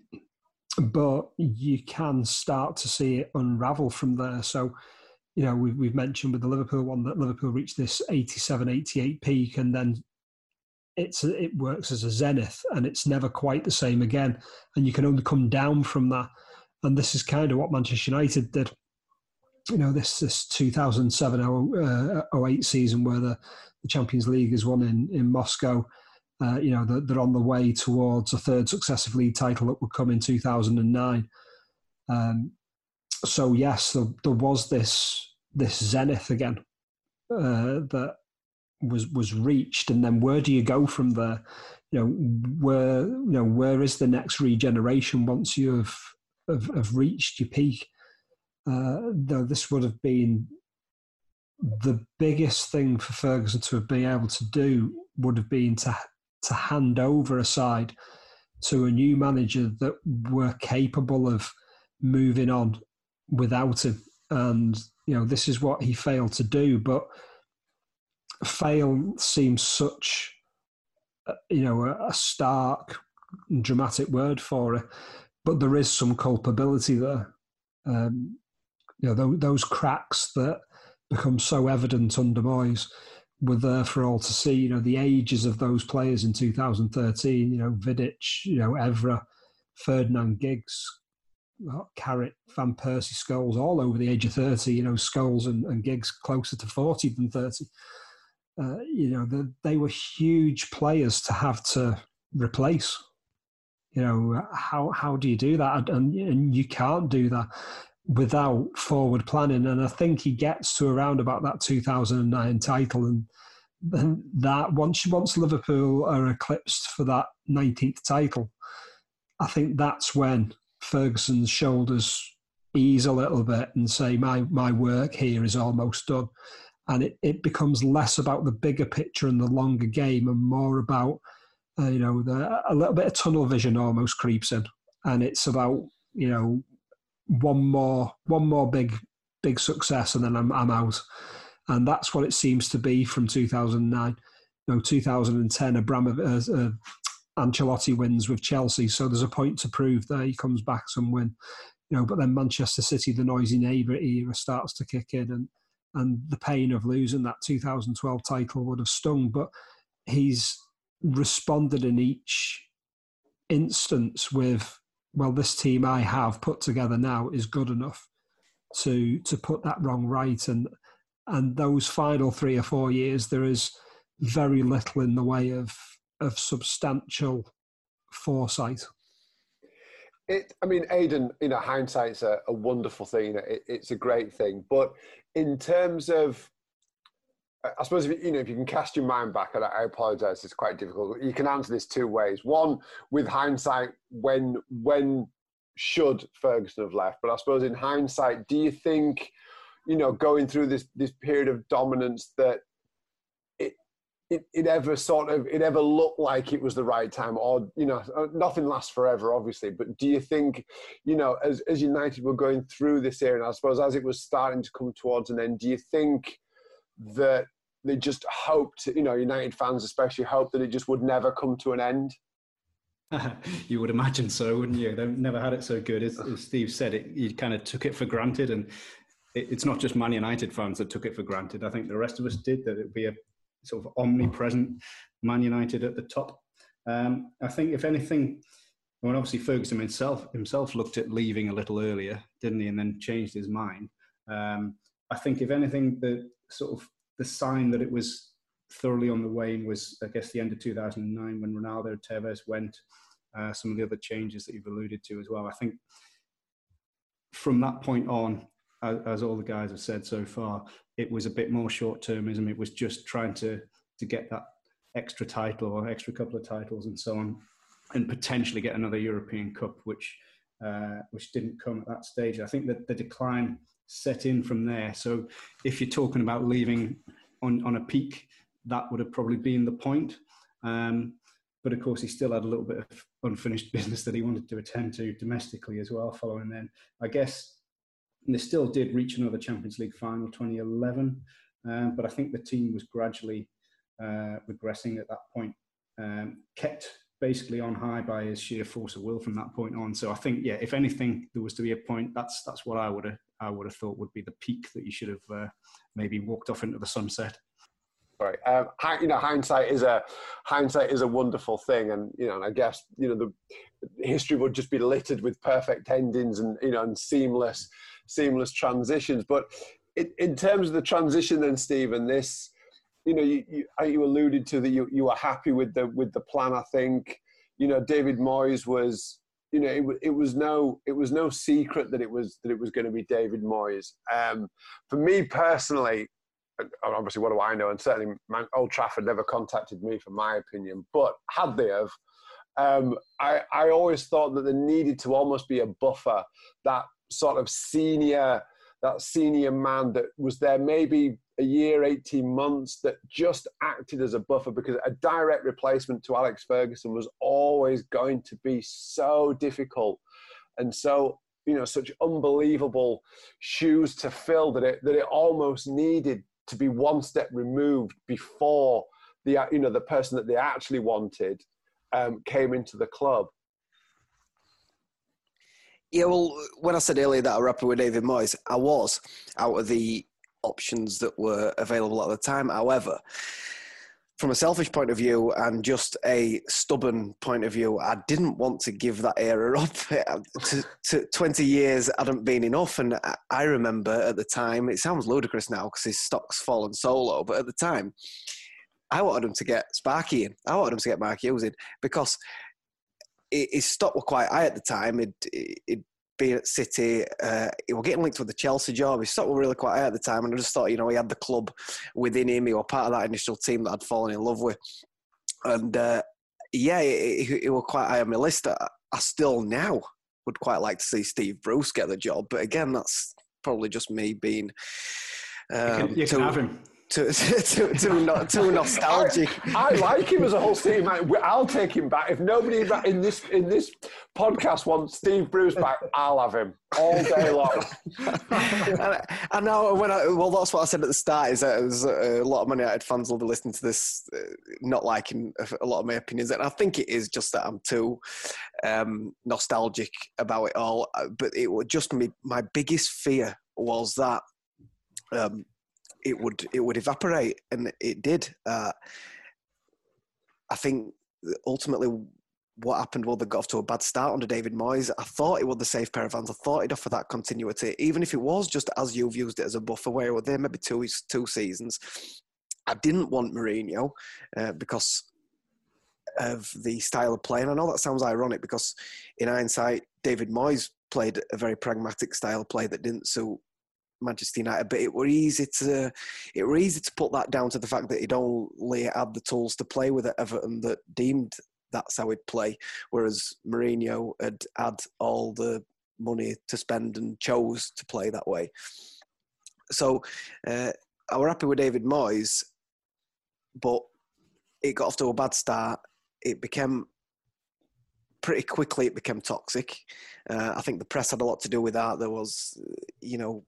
but you can start to see it unravel from there. So, you know, we've, we've mentioned with the Liverpool one that Liverpool reached this eighty-seven eighty-eight peak, and then it's it works as a zenith, and it's never quite the same again. And you can only come down from that. And this is kind of what Manchester United did. You know, this this two thousand seven oh eight season where the, the Champions League is won in, in Moscow. Uh, you know, they're, they're on the way towards a third successive league title that would come in two thousand nine. Um, so, yes, there, there was this this zenith again uh, that was was reached, and then where do you go from there? You know, where you know where is the next regeneration once you have have, have reached your peak? Uh, though this would have been the biggest thing for Ferguson to have been able to do would have been to to hand over a side to a new manager that were capable of moving on without him. And you know, this is what he failed to do. But fail seems such, you know, a, a stark, dramatic word for it. But there is some culpability there. Um, you know, those, those cracks that become so evident under Moyes were there for all to see. You know, the ages of those players in two thousand thirteen, you know, Vidic, you know, Evra, Ferdinand Giggs, Carrick, Van Persie, Scholes, all over the age of thirty, you know, Scholes and, and Giggs closer to forty than thirty. Uh, you know, the, they were huge players to have to replace. You know, how how do you do that? And, and you can't do that without forward planning. And I think he gets to around about that two thousand nine title, and then that once once Liverpool are eclipsed for that nineteenth title, I think that's when Ferguson's shoulders ease a little bit and say, my my work here is almost done. And it, it becomes less about the bigger picture and the longer game and more about uh, you know, the, a little bit of tunnel vision almost creeps in, and it's about, you know, one more one more big big success, and then I'm I'm out, and that's what it seems to be from two thousand nine. You know, two thousand ten, Abramovich, uh, uh, Ancelotti wins with Chelsea, so there's a point to prove there. He comes back some win, you know, but then Manchester City, the noisy neighbour era starts to kick in, and and the pain of losing that two thousand twelve title would have stung. But he's responded in each instance with, well, this team I have put together now is good enough to to put that wrong right. And and those final three or four years, there is very little in the way of of substantial foresight. It, I mean, Aidan, you know, hindsight's a, a wonderful thing. It, it's a great thing. But in terms of, I suppose, if, you know, if you can cast your mind back, and I apologise, it's quite difficult. You can answer this two ways. One, with hindsight, when when should Ferguson have left? But I suppose in hindsight, do you think, you know, going through this this period of dominance, that it it, it ever sort of, it ever looked like it was the right time? Or, you know, nothing lasts forever, obviously, but do you think, you know, as, as United were going through this era, and I suppose as it was starting to come towards an end, do you think that they just hoped, you know, United fans especially hoped that it just would never come to an end? You would imagine so, wouldn't you? They've never had it so good. As, as Steve said, it, you kind of took it for granted, and it, it's not just Man United fans that took it for granted. I think the rest of us did, that it would be a sort of omnipresent Man United at the top. Um, I think, if anything, well, obviously Ferguson himself himself looked at leaving a little earlier, didn't he, and then changed his mind. Um, I think, if anything, the sort of the sign that it was thoroughly on the wane was, I guess, the end of two thousand nine when Ronaldo, Tevez went, uh, some of the other changes that you've alluded to as well. I think from that point on, as, as all the guys have said so far, it was a bit more short-termism. It was just trying to, to get that extra title or extra couple of titles and so on, and potentially get another European Cup, which uh, which didn't come at that stage. I think that the decline set in from there. So if you're talking about leaving on, on a peak, that would have probably been the point. Um, but of course, he still had a little bit of unfinished business that he wanted to attend to domestically as well following then. I guess they still did reach another Champions League final, twenty eleven, um, but I think the team was gradually uh, regressing at that point, um, kept basically on high by his sheer force of will from that point on. So I think, yeah, if anything, there was to be a point, that's that's what I would have I would have thought would be the peak that you should have uh, maybe walked off into the sunset. Right. Um, you know, hindsight is a hindsight is a wonderful thing, and you know, and I guess you know the history would just be littered with perfect endings and you know and seamless seamless transitions. But it, in terms of the transition, then, Stephen, this, you know, you, you, you alluded to that you you were happy with the with the plan. I think you know David Moyes was. You know, it, it was no, it was no secret that it was that it was going to be David Moyes. Um, for me personally, obviously, what do I know? And certainly, Man, Old Trafford never contacted me for my opinion. But had they have, um, I, I always thought that there needed to almost be a buffer, that sort of senior, that senior man that was there maybe a year, eighteen months, that just acted as a buffer, because a direct replacement to Alex Ferguson was always going to be so difficult. And so, you know, such unbelievable shoes to fill that it, that it almost needed to be one step removed before the, you know, the person that they actually wanted um, came into the club. Yeah, well, when I said earlier that I were happy with David Moyes, I was, out of the options that were available at the time. However, from a selfish point of view and just a stubborn point of view, I didn't want to give that era up. to, to twenty years hadn't been enough. And I remember at the time, it sounds ludicrous now because his stock's fallen so low, but at the time, I wanted him to get Sparky in. I wanted him to get Mark Hughes in, because his stock were quite high at the time. He'd, he'd been at City. Uh, he was getting linked with the Chelsea job. His stock were really quite high at the time. And I just thought, you know, he had the club within him. He was part of that initial team that I'd fallen in love with. And, uh, yeah, he, he was quite high on my list. I, I still now would quite like to see Steve Bruce get the job. But again, that's probably just me being... Um, you can, you can too, have him. too too too, not, too nostalgic. I, I like him as a whole City man. I'll take him back. If nobody in this in this podcast wants Steve Bruce back, I'll have him all day long. and, and now when I well, that's what I said at the start. Is that there's a lot of Man United fans will be listening to this, uh, not liking a lot of my opinions, and I think it is just that I'm too um, nostalgic about it all. But it would just be my biggest fear was that. Um, it would it would evaporate, and it did. Uh, I think ultimately what happened was they got off to a bad start under David Moyes. I thought it was the safe pair of hands. I thought he'd offer that continuity, even if it was just as you've used it as a buffer, where it was there maybe two two seasons. I didn't want Mourinho uh, because of the style of play, and I know that sounds ironic because in hindsight, David Moyes played a very pragmatic style of play that didn't suit Manchester United, but it were easy to it were easy to put that down to the fact that he'd only had the tools to play with at Everton that deemed that's how he'd play, whereas Mourinho had had all the money to spend and chose to play that way. So uh, I were happy with David Moyes, but it got off to a bad start. It became pretty quickly it became toxic. Uh, I think the press had a lot to do with that. There was, you know.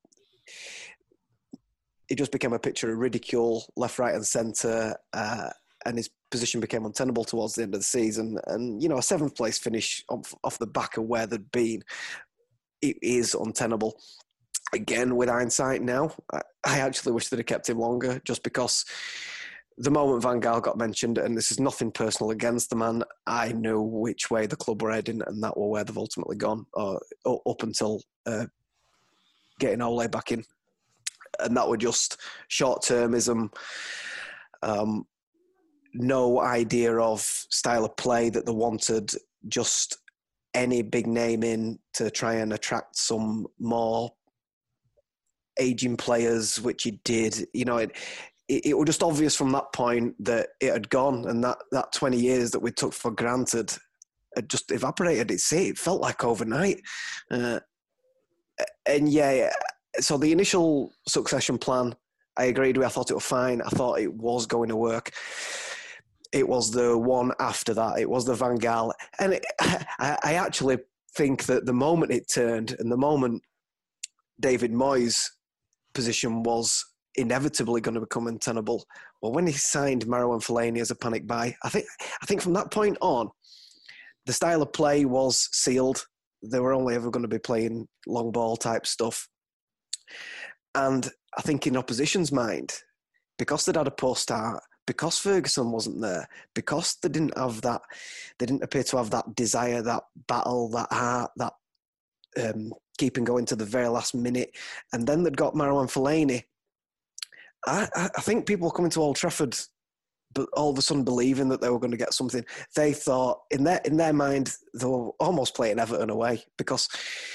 It just became a picture of ridicule, left, right, and centre, uh, and his position became untenable towards the end of the season. And you know, a seventh place finish off, off the back of where they'd been, it is untenable. Again, with hindsight now, I, I actually wish they'd have kept him longer, just because the moment Van Gaal got mentioned, and this is nothing personal against the man, I knew which way the club were heading, and that were where they've ultimately gone, or, or up until. Uh, getting Ole back in, and that were just short-termism, um, no idea of style of play that they wanted, just any big name in to try and attract some more aging players, which he did. You know, it, it, it was just obvious from that point that it had gone, and that, that twenty years that we took for granted had just evaporated. It, it felt like overnight. Uh, And yeah, so the initial succession plan, I agreed with. I thought it was fine. I thought it was going to work. It was the one after that. It was the Van Gaal. And it, I, I actually think that the moment it turned and the moment David Moyes' position was inevitably going to become untenable, well, when he signed Marouane Fellaini as a panic buy, I think, I think from that point on, the style of play was sealed. They were only ever going to be playing long ball type stuff. And I think in opposition's mind, because they'd had a poor start, because Ferguson wasn't there, because they didn't have that, they didn't appear to have that desire, that battle, that heart, that um, keeping going to the very last minute. And then they'd got Marouane Fellaini. I, I think people were coming to Old Trafford but all of a sudden believing that they were going to get something. They thought, in their in their mind, they were almost playing Everton away because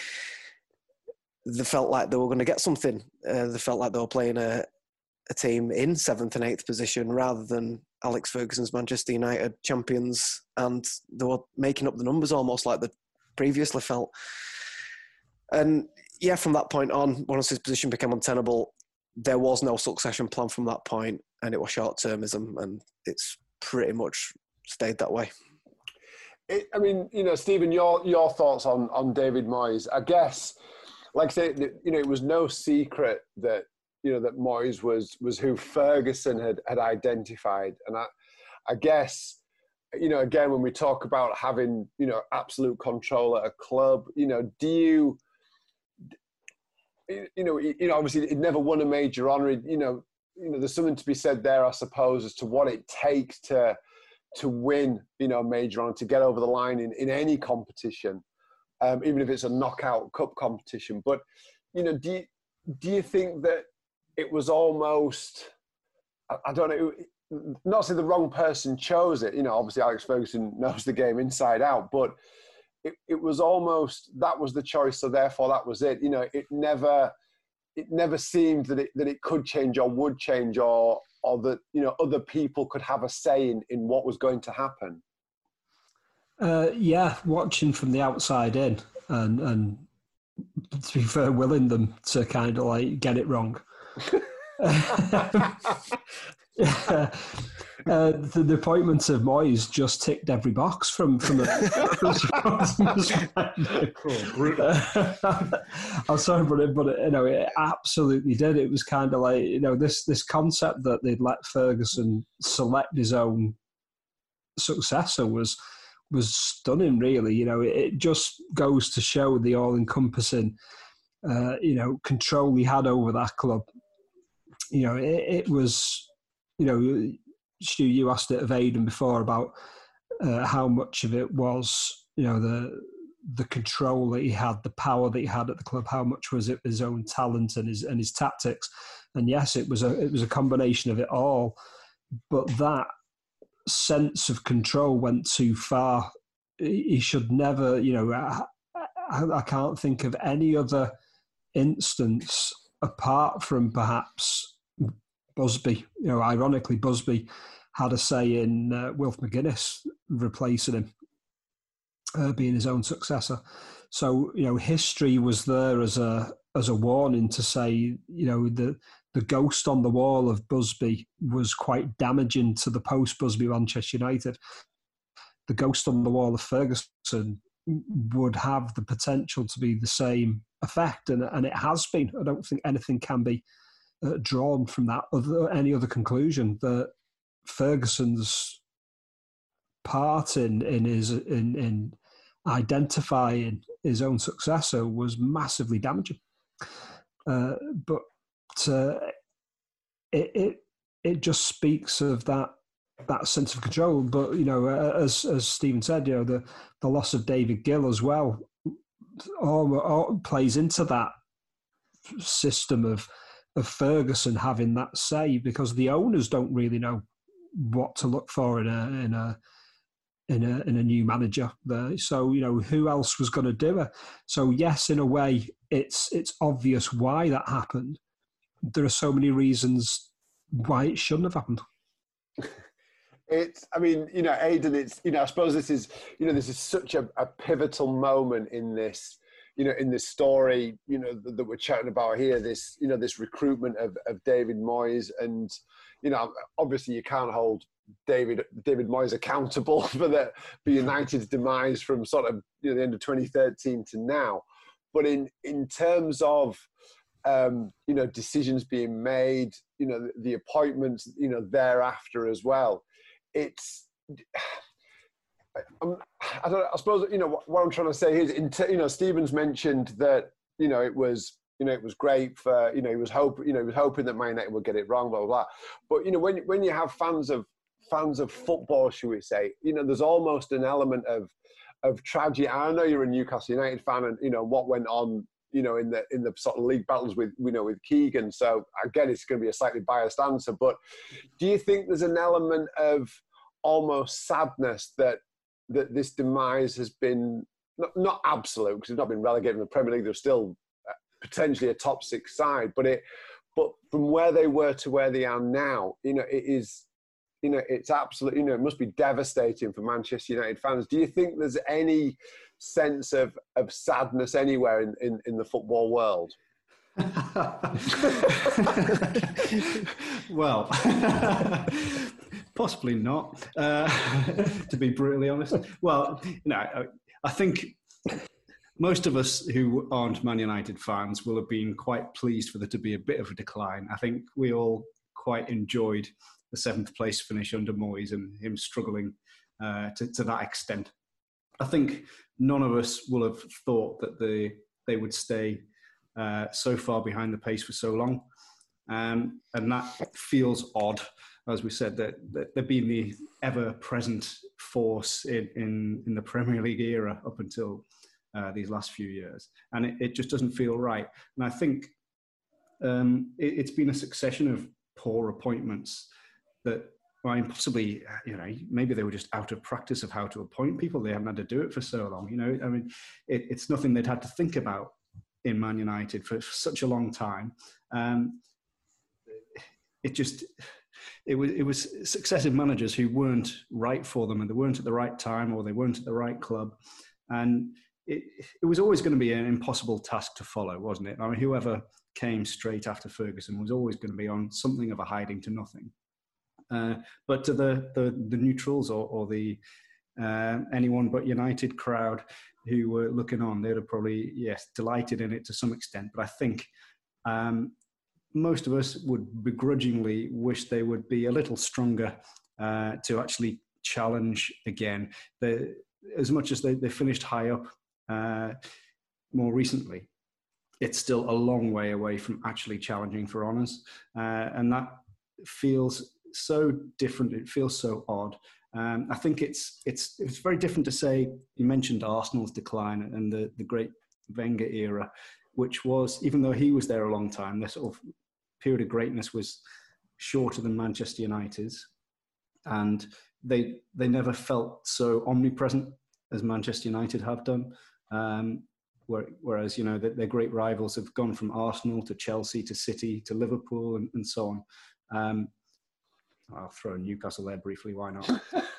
they felt like they were going to get something. Uh, they felt like they were playing a, a team in seventh and eighth position rather than Alex Ferguson's Manchester United champions, and they were making up the numbers almost like they previously felt. And yeah, from that point on, once his position became untenable, there was no succession plan from that point, and it was short-termism, and it's pretty much stayed that way. It, I mean, you know, Stephen, your your thoughts on, on David Moyes. I guess, like I say, you know, it was no secret that, you know, that Moyes was was who Ferguson had, had identified. And I, I guess, you know, again, when we talk about having, you know, absolute control at a club, you know, do you, you know, you know, obviously it never won a major honour. You know, you know, there's something to be said there, I suppose, as to what it takes to to win, you know, a major honour, to get over the line in, in any competition, um, even if it's a knockout cup competition. But, you know, do you, do you think that it was almost, I, I don't know, not to say the wrong person chose it. You know, obviously Alex Ferguson knows the game inside out, but it, it was almost, that was the choice, so therefore that was it. You know, it never, it never seemed that it that it could change or would change, or or that, you know, other people could have a say in, in what was going to happen. Uh, yeah, watching from the outside in, and and to be fair, willing them to kind of like get it wrong. yeah. Uh, the, the appointment of Moyes just ticked every box from from a. I'm sorry, but it, but it, you know, it absolutely did. It was kind of like, you know, this this concept that they'd let Ferguson select his own successor was was stunning. Really, you know, it, it just goes to show the all-encompassing, uh, you know, control he had over that club. You know, it, it was, you know. Stu, you asked it of Aidan before about uh, how much of it was, you know, the the control that he had, the power that he had at the club. How much was it his own talent and his and his tactics? And yes, it was a it was a combination of it all. But that sense of control went too far. He should never, you know. I, I, I can't think of any other instance apart from perhaps Busby. You know, ironically, Busby had a say in uh, Wilf McGuinness replacing him, uh, being his own successor. So, you know, history was there as a as a warning to say, you know, the the ghost on the wall of Busby was quite damaging to the post-Busby Manchester United. The ghost on the wall of Ferguson would have the potential to be the same effect, and and it has been. I don't think anything can be Uh, drawn from that other any other conclusion that Ferguson's part in in his in in identifying his own successor was massively damaging. Uh, but uh, it it it just speaks of that that sense of control. But you know, as as Stephen said, you know, the the loss of David Gill as well all, all plays into that system of. of Ferguson having that say, because the owners don't really know what to look for in a in a in a in a new manager there. So, you know, who else was going to do it? So yes, in a way, it's it's obvious why that happened. There are so many reasons why it shouldn't have happened. It's, I mean, you know, Aidan, it's, you know, I suppose this is, you know, this is such a, a pivotal moment in this, you know, in this story, you know, that, that we're chatting about here, this, you know, this recruitment of, of David Moyes. And, you know, obviously you can't hold David David Moyes accountable for the for United's demise from sort of, you know, the end of twenty thirteen to now. But in, in terms of, um, you know, decisions being made, you know, the, the appointments, you know, thereafter as well, it's... I'm, I don't. I suppose, you know, what, what I'm trying to say is, in t- you know, Stephen's mentioned that, you know, it was, you know, it was great for, you know, he was hoping, you know, he was hoping that Man United would get it wrong, blah blah blah. But you know, when when you have fans of fans of football, should we say, you know, there's almost an element of of tragedy. I know you're a Newcastle United fan, and you know what went on, you know, in the in the sort of league battles with, you know, with Keegan. So again, it's going to be a slightly biased answer. But do you think there's an element of almost sadness that that this demise has been not, not absolute, because they've not been relegated in the Premier League, they're still potentially a top six side, but it, but from where they were to where they are now, you know, it is, you know, it's absolutely, you know, it must be devastating for Manchester United fans. Do you think there's any sense of, of sadness anywhere in, in, in the football world? Well, possibly not, uh, to be brutally honest. Well, you know, I, I think most of us who aren't Man United fans will have been quite pleased for there to be a bit of a decline. I think we all quite enjoyed the seventh place finish under Moyes and him struggling uh, to, to that extent. I think none of us will have thought that they, they would stay uh, so far behind the pace for so long. Um, and that feels odd. As we said, that, that they've been the ever-present force in, in, in the Premier League era up until uh, these last few years. And it, it just doesn't feel right. And I think um, it, it's been a succession of poor appointments that, I mean, possibly, you know, maybe they were just out of practice of how to appoint people. They haven't had to do it for so long. You know, I mean, it, it's nothing they'd had to think about in Man United for such a long time. Um, it just... It was it was successive managers who weren't right for them, and they weren't at the right time, or they weren't at the right club, and it, it was always going to be an impossible task to follow, wasn't it? I mean, whoever came straight after Ferguson was always going to be on something of a hiding to nothing. Uh, but to the, the, the neutrals or, or the uh, anyone but United crowd who were looking on, they'd have probably, yes, delighted in it to some extent. But I think um, most of us would begrudgingly wish they would be a little stronger uh, to actually challenge again. They, as much as they, they finished high up uh, more recently, it's still a long way away from actually challenging for honours. Uh, and that feels so different. It feels so odd. Um, I think it's it's it's very different to say, you mentioned Arsenal's decline and the, the great Wenger era, which was, even though he was there a long time, the sort of period of greatness was shorter than Manchester United's. And they they never felt so omnipresent as Manchester United have done. Um, where, whereas, you know, their, their great rivals have gone from Arsenal to Chelsea to City to Liverpool and, and so on. Um, I'll throw Newcastle there briefly, why not?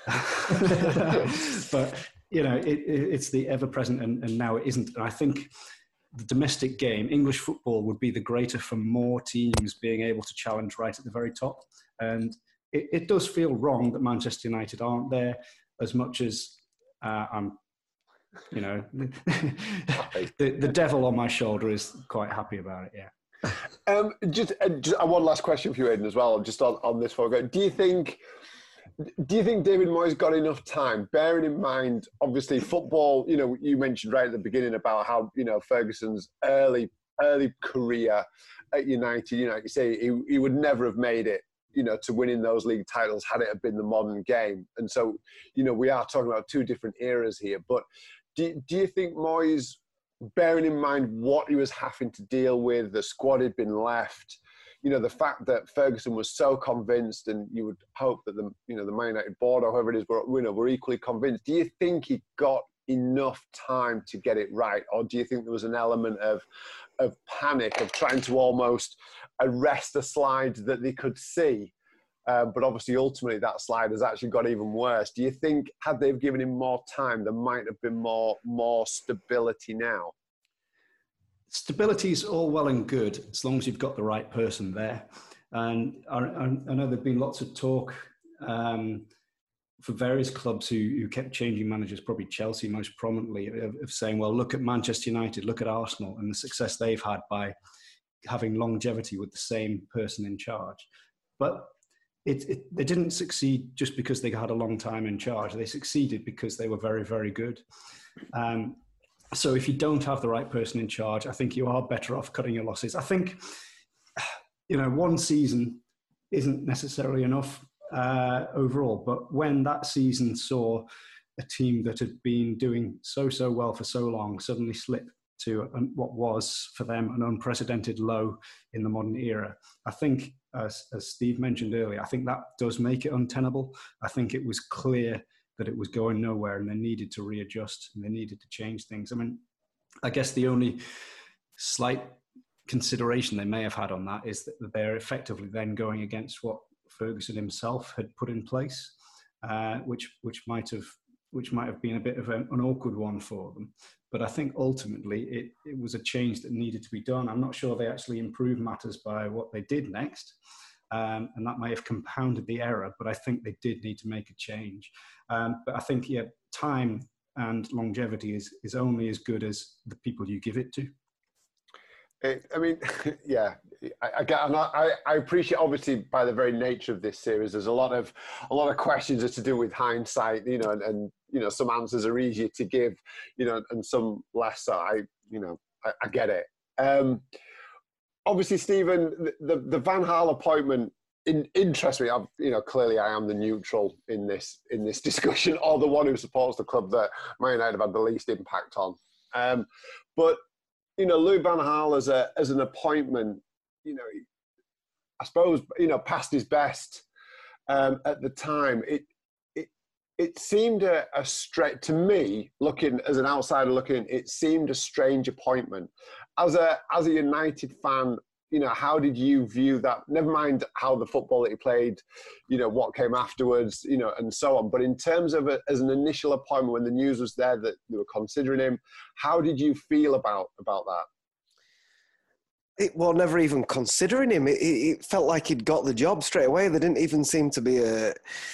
But, you know, it, it, it's the ever-present and, and now it isn't. And I think the domestic game, English football, would be the greater for more teams being able to challenge right at the very top. And it, it does feel wrong that Manchester United aren't there, as much as uh, I'm, you know, the, the devil on my shoulder is quite happy about it, yeah. Um, just, uh, just uh, one last question for you, Aidan, as well. Just on, on this one, do you think do you think David Moyes got enough time? Bearing in mind, obviously, football. You know, you mentioned right at the beginning about how, you know, Ferguson's early early career at United. You know, you say he, he would never have made it, you know, to winning those league titles had it have been the modern game. And so, you know, we are talking about two different eras here. But do do you think Moyes, bearing in mind what he was having to deal with, the squad had been left, you know, the fact that Ferguson was so convinced, and you would hope that the, you know, the Man United board or whoever it is, were, you know, were equally convinced. Do you think he got enough time to get it right, or do you think there was an element of of panic, of trying to almost arrest a slide that they could see? Uh, but obviously, ultimately, that slide has actually got even worse. Do you think, had they given him more time, there might have been more more stability now? Stability is all well and good as long as you've got the right person there. And I, I know there've been lots of talk um, for various clubs who, who kept changing managers, probably Chelsea most prominently, of, of saying, well, look at Manchester United, look at Arsenal, and the success they've had by having longevity with the same person in charge. But It, it, they didn't succeed just because they had a long time in charge. They succeeded because they were very, very good. Um, so if you don't have the right person in charge, I think you are better off cutting your losses. I think, you know, one season isn't necessarily enough uh, overall. But when that season saw a team that had been doing so, so well for so long suddenly slip to what was for them an unprecedented low in the modern era, I think, as, as Steve mentioned earlier, I think that does make it untenable. I think it was clear that it was going nowhere and they needed to readjust and they needed to change things. I mean, I guess the only slight consideration they may have had on that is that they're effectively then going against what Ferguson himself had put in place, uh, which which might have which might have been a bit of an, an awkward one for them. But I think ultimately it, it was a change that needed to be done. I'm not sure they actually improved matters by what they did next. Um, and that may have compounded the error, but I think they did need to make a change. Um, but I think, yeah, time and longevity is, is only as good as the people you give it to. It, I mean, yeah, I, I get, and I, I appreciate, obviously, by the very nature of this series, there's a lot of a lot of questions that to do with hindsight, you know, and, and you know, some answers are easier to give, you know, and some less. So I, you know, I, I get it. Um, obviously, Stephen, the the Van Gaal appointment in, interests me. I've, you know, clearly I am the neutral in this in this discussion, or the one who supports the club that Man United have had the least impact on. Um, but you know, Louis Van Gaal as a as an appointment, you know, I suppose, you know, past his best um, at the time. It it it seemed a, a straight to me, looking as an outsider looking. It seemed a strange appointment. As a as a United fan, you know, how did you view that? Never mind how the football that he played, you know, what came afterwards, you know, and so on. But in terms of it as an initial appointment, when the news was there that they were considering him, how did you feel about about that? It, well, never even considering him. It, it felt like he'd got the job straight away. There didn't even seem to be a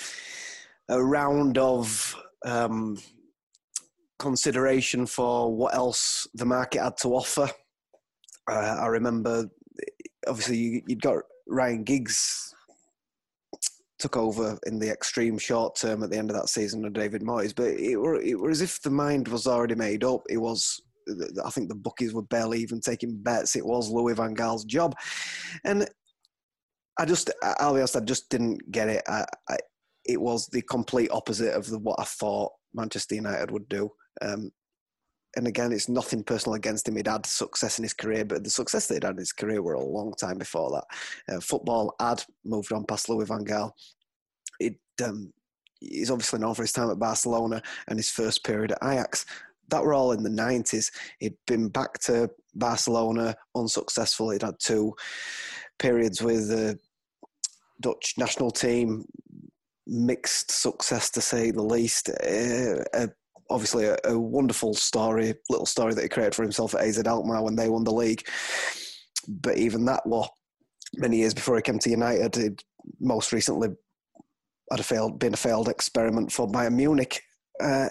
a round of um, consideration for what else the market had to offer. Uh, I remember, obviously, you, you'd got Ryan Giggs took over in the extreme short term at the end of that season of David Moyes, but it were, it was as if the mind was already made up. It was, I think the bookies were barely even taking bets. It was Louis van Gaal's job. And I just, I'll be honest, I just didn't get it. I, I, it was the complete opposite of the, what I thought Manchester United would do. Um, and again, it's nothing personal against him. He'd had success in his career, but the success that he'd had in his career were a long time before that. Uh, football had moved on past Louis van Gaal. It, um, he's obviously known for his time at Barcelona and his first period at Ajax. That were all in the nineties. He'd been back to Barcelona, unsuccessful. He'd had two periods with the Dutch national team, mixed success to say the least. Uh, uh, obviously, a, a wonderful story, little story that he created for himself at A Z Alkmaar when they won the league. But even that was many years before he came to United. He'd most recently had a failed, been a failed experiment for Bayern Munich. Uh,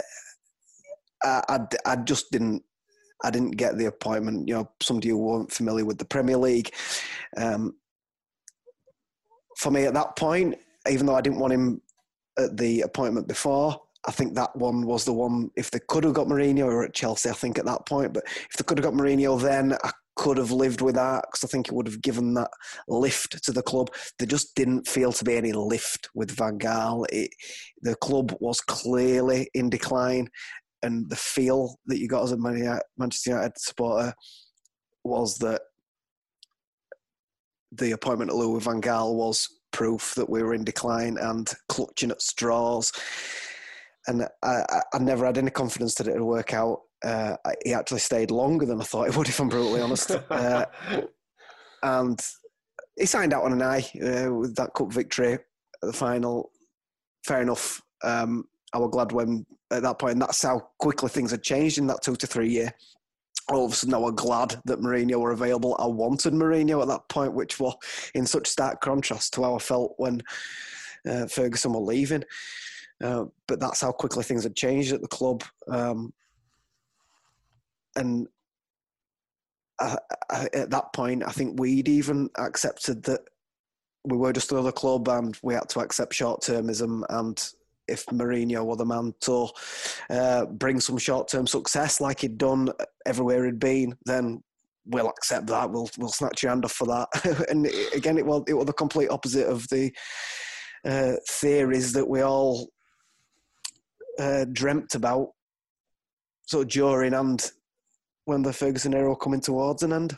I, I just didn't I didn't get the appointment. You know, somebody who weren't familiar with the Premier League. Um, for me at that point, even though I didn't want him at the appointment before, I think that one was the one. If they could have got Mourinho, we were at Chelsea, I think, at that point. But if they could have got Mourinho then, I could have lived with that because I think it would have given that lift to the club. There just didn't feel to be any lift with Van Gaal. It, the club was clearly in decline. And the feel that you got as a Manchester United supporter was that the appointment of Louis van Gaal was proof that we were in decline and clutching at straws. And I, I, I never had any confidence that it would work out. Uh, he actually stayed longer than I thought he would, if I'm brutally honest. Uh, and he signed out on an eye uh, with that cup victory at the final. Fair enough. Um, I was glad when, at that point, and that's how quickly things had changed in that two to three year. All of a sudden, I was glad that Mourinho were available. I wanted Mourinho at that point, which was in such stark contrast to how I felt when uh, Ferguson were leaving. Uh, but that's how quickly things had changed at the club. Um, and I, I, at that point, I think we'd even accepted that we were just another club and we had to accept short-termism, and if Mourinho were the man to uh, bring some short-term success like he'd done everywhere he'd been, then we'll accept that. We'll we'll snatch your hand off for that. And again, it was it was the complete opposite of the uh, theories that we all uh, dreamt about, sort of during and when the Ferguson era were coming towards an end.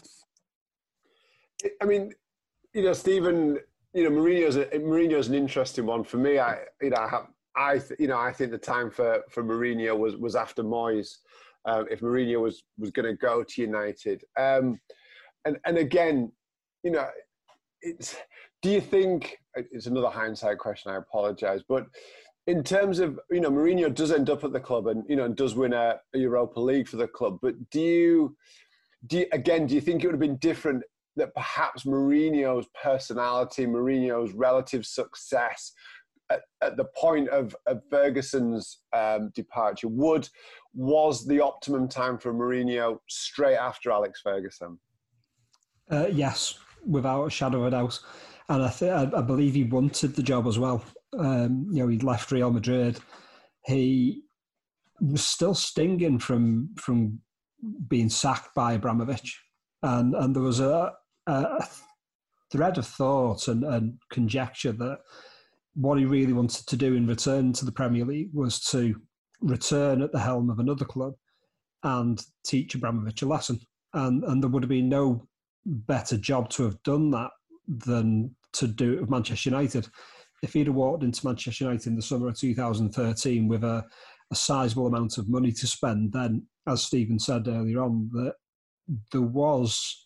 I mean, you know, Stephen, you know, Mourinho's a, Mourinho's an interesting one for me. I you know I have. I, th- you know, I think the time for, for Mourinho was, was after Moyes. Uh, if Mourinho was, was going to go to United, um, and and again, you know, it's. Do you think it's another hindsight question? I apologise, but in terms of, you know, Mourinho does end up at the club and, you know, does win a, a Europa League for the club. But do you, do you, again, do you think it would have been different that perhaps Mourinho's personality, Mourinho's relative success at, at the point of, of Ferguson's um, departure would, was the optimum time for Mourinho straight after Alex Ferguson? Uh, yes, without a shadow of a doubt. And I, th- I believe he wanted the job as well. Um, you know, he'd left Real Madrid. He was still stinging from from being sacked by Abramovich. And and there was a, a thread of thought and, and conjecture that what he really wanted to do in return to the Premier League was to return at the helm of another club and teach Abramovich a lesson. And and there would have been no better job to have done that than to do it with Manchester United. If he'd have walked into Manchester United in the summer of two thousand thirteen with a, a sizable amount of money to spend, then, as Stephen said earlier on, that there was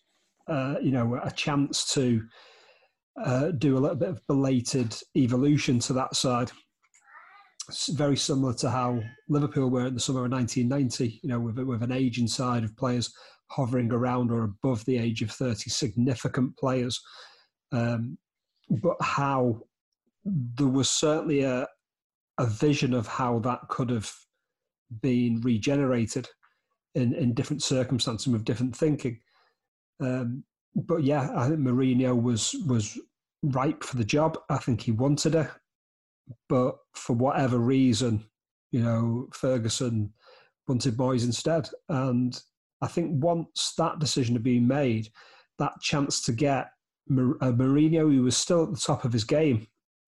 uh, you know, a chance to uh, do a little bit of belated evolution to that side. It's very similar to how Liverpool were in the summer of nineteen ninety, you know, with, with an aging side of players hovering around or above the age of thirty, significant players. Um, but how there was certainly a, a vision of how that could have been regenerated in, in different circumstances and with different thinking. Um, but yeah, I think Mourinho was was ripe for the job. I think he wanted it, but for whatever reason, you know, Ferguson wanted Moyes instead. And I think once that decision had been made, that chance to get a Mourinho who was still at the top of his game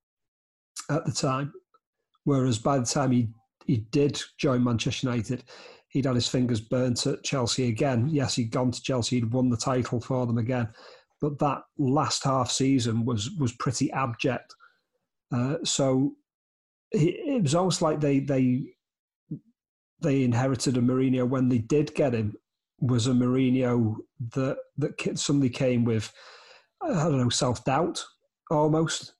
at the time, whereas by the time he he did join Manchester United, he'd had his fingers burnt at Chelsea again. Yes, he'd gone to Chelsea, he'd won the title for them again, but that last half season was was pretty abject. Uh, so it, it was almost like they they they inherited a Mourinho when they did get him, was a Mourinho that that somebody came with, I don't know, self-doubt almost.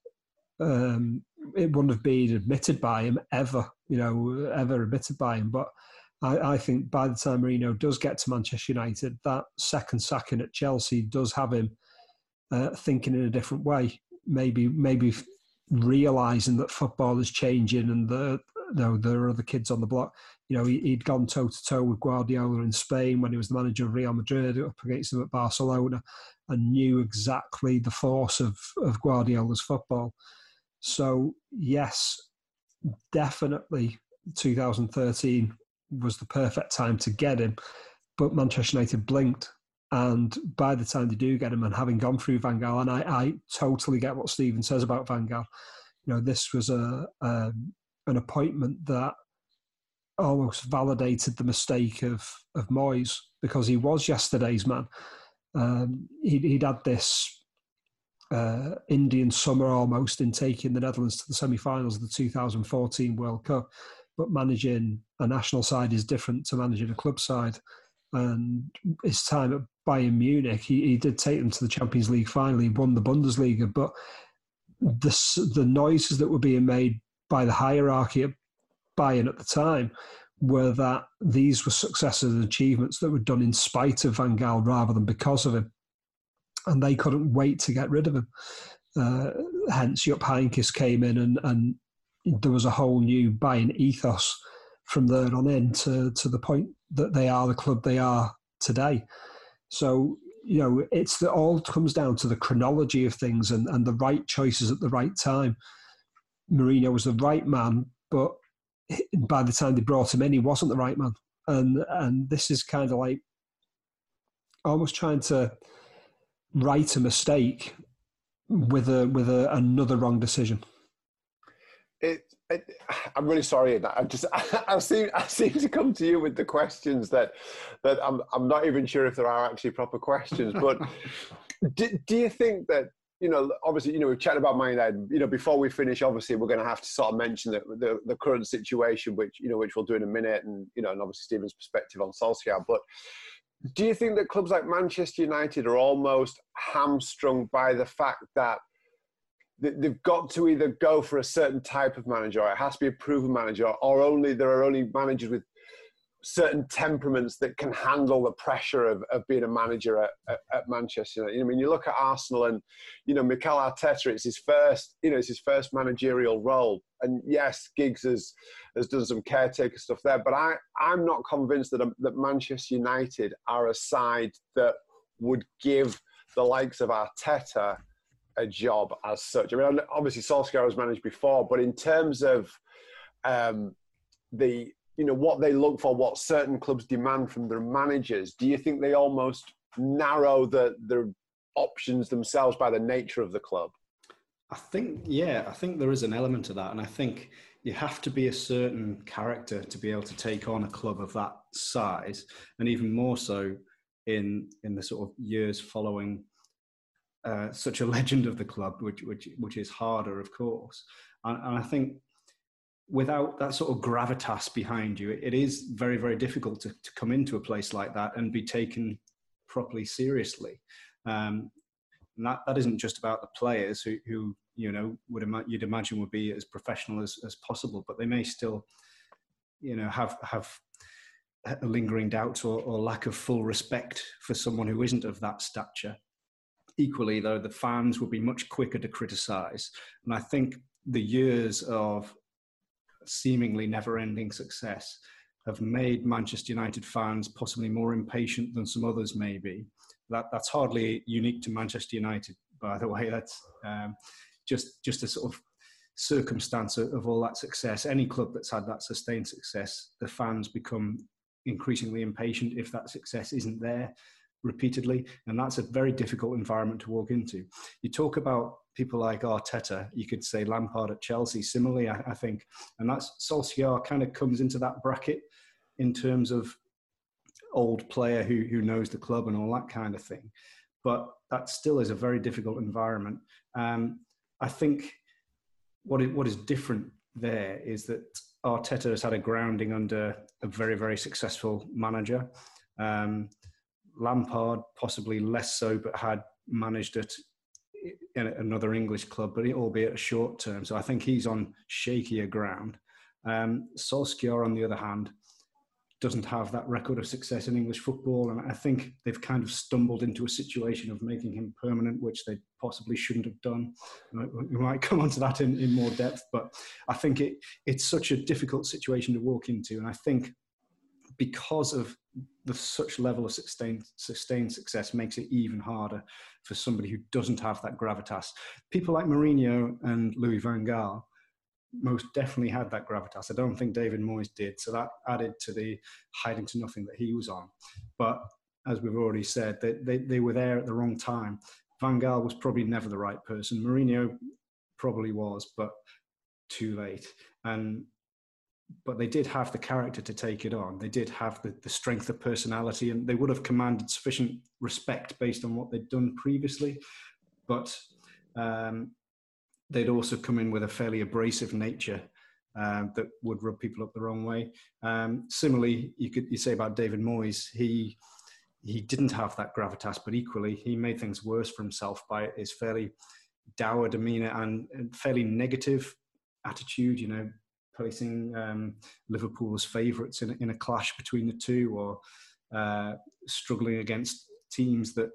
Um, it wouldn't have been admitted by him ever, you know, ever admitted by him. But I, I think by the time Mourinho does get to Manchester United, that second sacking at Chelsea does have him uh, thinking in a different way. Maybe, maybe realising that football is changing and the, you know, there are other kids on the block. You know, he, he'd gone toe to toe with Guardiola in Spain when he was the manager of Real Madrid, up against them at Barcelona, and knew exactly the force of, of Guardiola's football. So, yes, definitely two thousand thirteen was the perfect time to get him. But Manchester United blinked. And by the time they do get him, and having gone through Van Gaal, and I, I totally get what Stephen says about Van Gaal, you know, this was a um, an appointment that almost validated the mistake of, of Moyes, because he was yesterday's man. Um, he'd, he'd had this Uh, Indian summer almost in taking the Netherlands to the semi-finals of the two thousand fourteen World Cup, but managing a national side is different to managing a club side. And his time at Bayern Munich, he, he did take them to the Champions League final. He won the Bundesliga, but the, the noises that were being made by the hierarchy at Bayern at the time were that these were successes and achievements that were done in spite of Van Gaal rather than because of him. And they couldn't wait to get rid of him. Uh, hence, Jupp Heynckes came in, and, and there was a whole new Bayern ethos from there on in to, to the point that they are the club they are today. So, you know, it's the, all comes down to the chronology of things and, and the right choices at the right time. Mourinho was the right man, but by the time they brought him in, he wasn't the right man. And and this is kind of like almost trying to right a mistake with a with a, another wrong decision. It, it, I'm really sorry. I just I, I seem I seem to come to you with the questions that that I'm I'm not even sure if there are actually proper questions. But do, do you think that, you know, obviously, you know, we've chatted about Man United. You know, before we finish, obviously, we're going to have to sort of mention the, the the current situation, which you know, which we'll do in a minute, and you know, and obviously Stephen's perspective on Solskjaer, but. Do you think that clubs like Manchester United are almost hamstrung by the fact that they've got to either go for a certain type of manager, or it has to be a proven manager, or only there are only managers with certain temperaments that can handle the pressure of, of being a manager at, at, at Manchester United? I mean, you look at Arsenal, and you know, Mikel Arteta, it's his first, you know, it's his first managerial role. And yes, Giggs has has done some caretaker stuff there, but I I'm not convinced that that Manchester United are a side that would give the likes of Arteta a job as such. I mean, obviously Solskjaer has managed before, but in terms of um, the you know, what they look for, what certain clubs demand from their managers, do you think they almost narrow the their options themselves by the nature of the club? I think, yeah, I think there is an element to that. And I think you have to be a certain character to be able to take on a club of that size, and even more so in in the sort of years following uh, such a legend of the club, which which which is harder, of course. And, and I think without that sort of gravitas behind you, it is very, very difficult to, to come into a place like that and be taken properly seriously. Um, and that, that isn't just about the players who, who you know, would ima- you'd imagine would be as professional as, as possible, but they may still, you know, have have lingering doubts or, or lack of full respect for someone who isn't of that stature. Equally, though, the fans will be much quicker to criticise. And I think the years of seemingly never-ending success have made Manchester United fans possibly more impatient than some others may be. That, that's hardly unique to Manchester United, by the way. That's um, just, just a sort of circumstance of, of all that success. Any club that's had that sustained success, the fans become increasingly impatient if that success isn't there repeatedly, and that's a very difficult environment to walk into. You talk about people like Arteta, you could say Lampard at Chelsea, similarly, I, I think, and that's Solskjaer kind of comes into that bracket in terms of old player who who knows the club and all that kind of thing. But that still is a very difficult environment. Um, I think what it, what is different there is that Arteta has had a grounding under a very, very successful manager. Um, Lampard possibly less so, but had managed it in another English club, but albeit a short term. So I think he's on shakier ground. Um, Solskjaer, on the other hand, doesn't have that record of success in English football, and I think they've kind of stumbled into a situation of making him permanent, which they possibly shouldn't have done. We might come on to that in, in more depth, but I think it it's such a difficult situation to walk into, and I think because of the such level of sustained sustained success makes it even harder for somebody who doesn't have that gravitas. People like Mourinho and Louis van Gaal most definitely had that gravitas. I don't think David Moyes did, so that added to the hiding to nothing that he was on. But as we've already said, they, they, they were there at the wrong time. Van Gaal was probably never the right person. Mourinho probably was, but too late. And but they did have the character to take it on. They did have the, the strength of personality, and they would have commanded sufficient respect based on what they'd done previously. But um, they'd also come in with a fairly abrasive nature uh, that would rub people up the wrong way. Um, similarly, you could you say about David Moyes, he he didn't have that gravitas, but equally he made things worse for himself by his fairly dour demeanour and, and fairly negative attitude. You know, placing um, Liverpool as favourites in, in a clash between the two, or uh, struggling against teams that,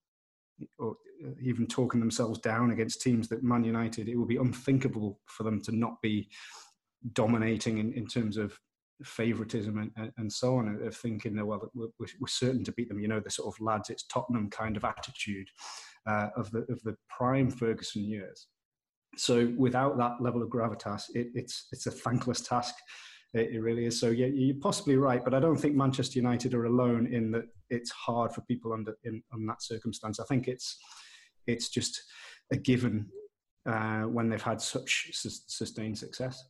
or even talking themselves down against teams that Man United, it would be unthinkable for them to not be dominating in, in terms of favouritism and, and so on, of thinking, well, we're, we're certain to beat them. You know, the sort of lads, it's Tottenham kind of attitude uh, of the of the prime Ferguson years. So without that level of gravitas, it, it's it's a thankless task. It, it really is. So yeah, you're possibly right, but I don't think Manchester United are alone in that it's hard for people under in, in that circumstance. I think it's it's just a given uh, when they've had such su- sustained success.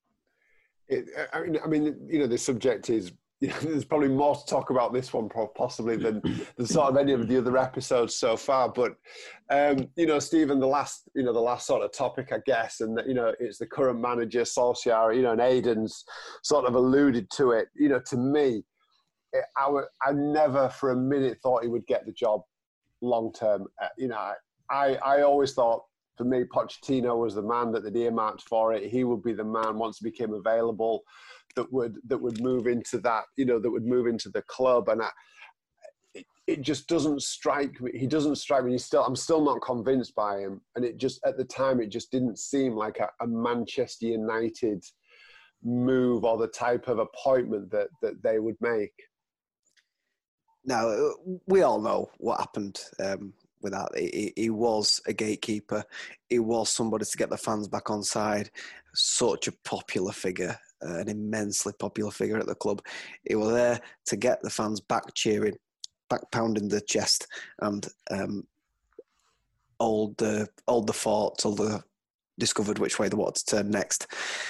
It, I mean, I mean, you know, the subject is. You know, there's probably more to talk about this one possibly than, than sort of any of the other episodes so far. But um, you know, Stephen, the last you know the last sort of topic, I guess, and that, you know, it's the current manager Solskjaer. You know, and Aidan's sort of alluded to it. You know, to me, it, I, w- I never for a minute thought he would get the job long term. Uh, you know, I I always thought, for me, Pochettino was the man that they'd earmarked for it. He would be the man once he became available that would that would move into that, you know, that would move into the club. And I, it, it just doesn't strike me. He doesn't strike me. He's still, I'm still not convinced by him. And it just, at the time, it just didn't seem like a, a Manchester United move or the type of appointment that, that they would make. Now, we all know what happened um, with that. He, he was a gatekeeper. He was somebody to get the fans back on side. Such a popular figure, uh, an immensely popular figure at the club. He was there to get the fans back cheering, back pounding the chest, and um, hold the hold the fort till they discovered which way they wanted to turn next.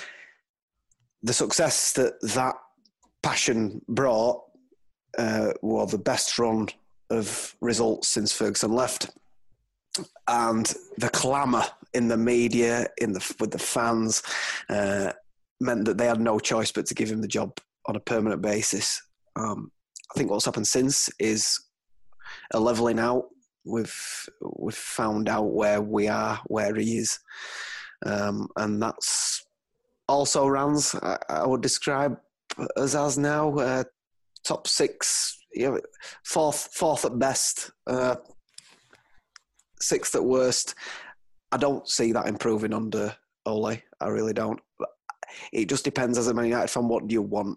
The success that that passion brought uh, were the best run of results since Ferguson left. And the clamour in the media, in the with the fans, uh, meant that they had no choice but to give him the job on a permanent basis. Um, I think what's happened since is a levelling out we've we've found out where we are, where he is, um, and that's also Rans. I, I would describe us as now uh, top six, you know, fourth, fourth at best, uh, sixth at worst. I don't see that improving under Ole. I really don't. It just depends as a Man United fan. What do you want?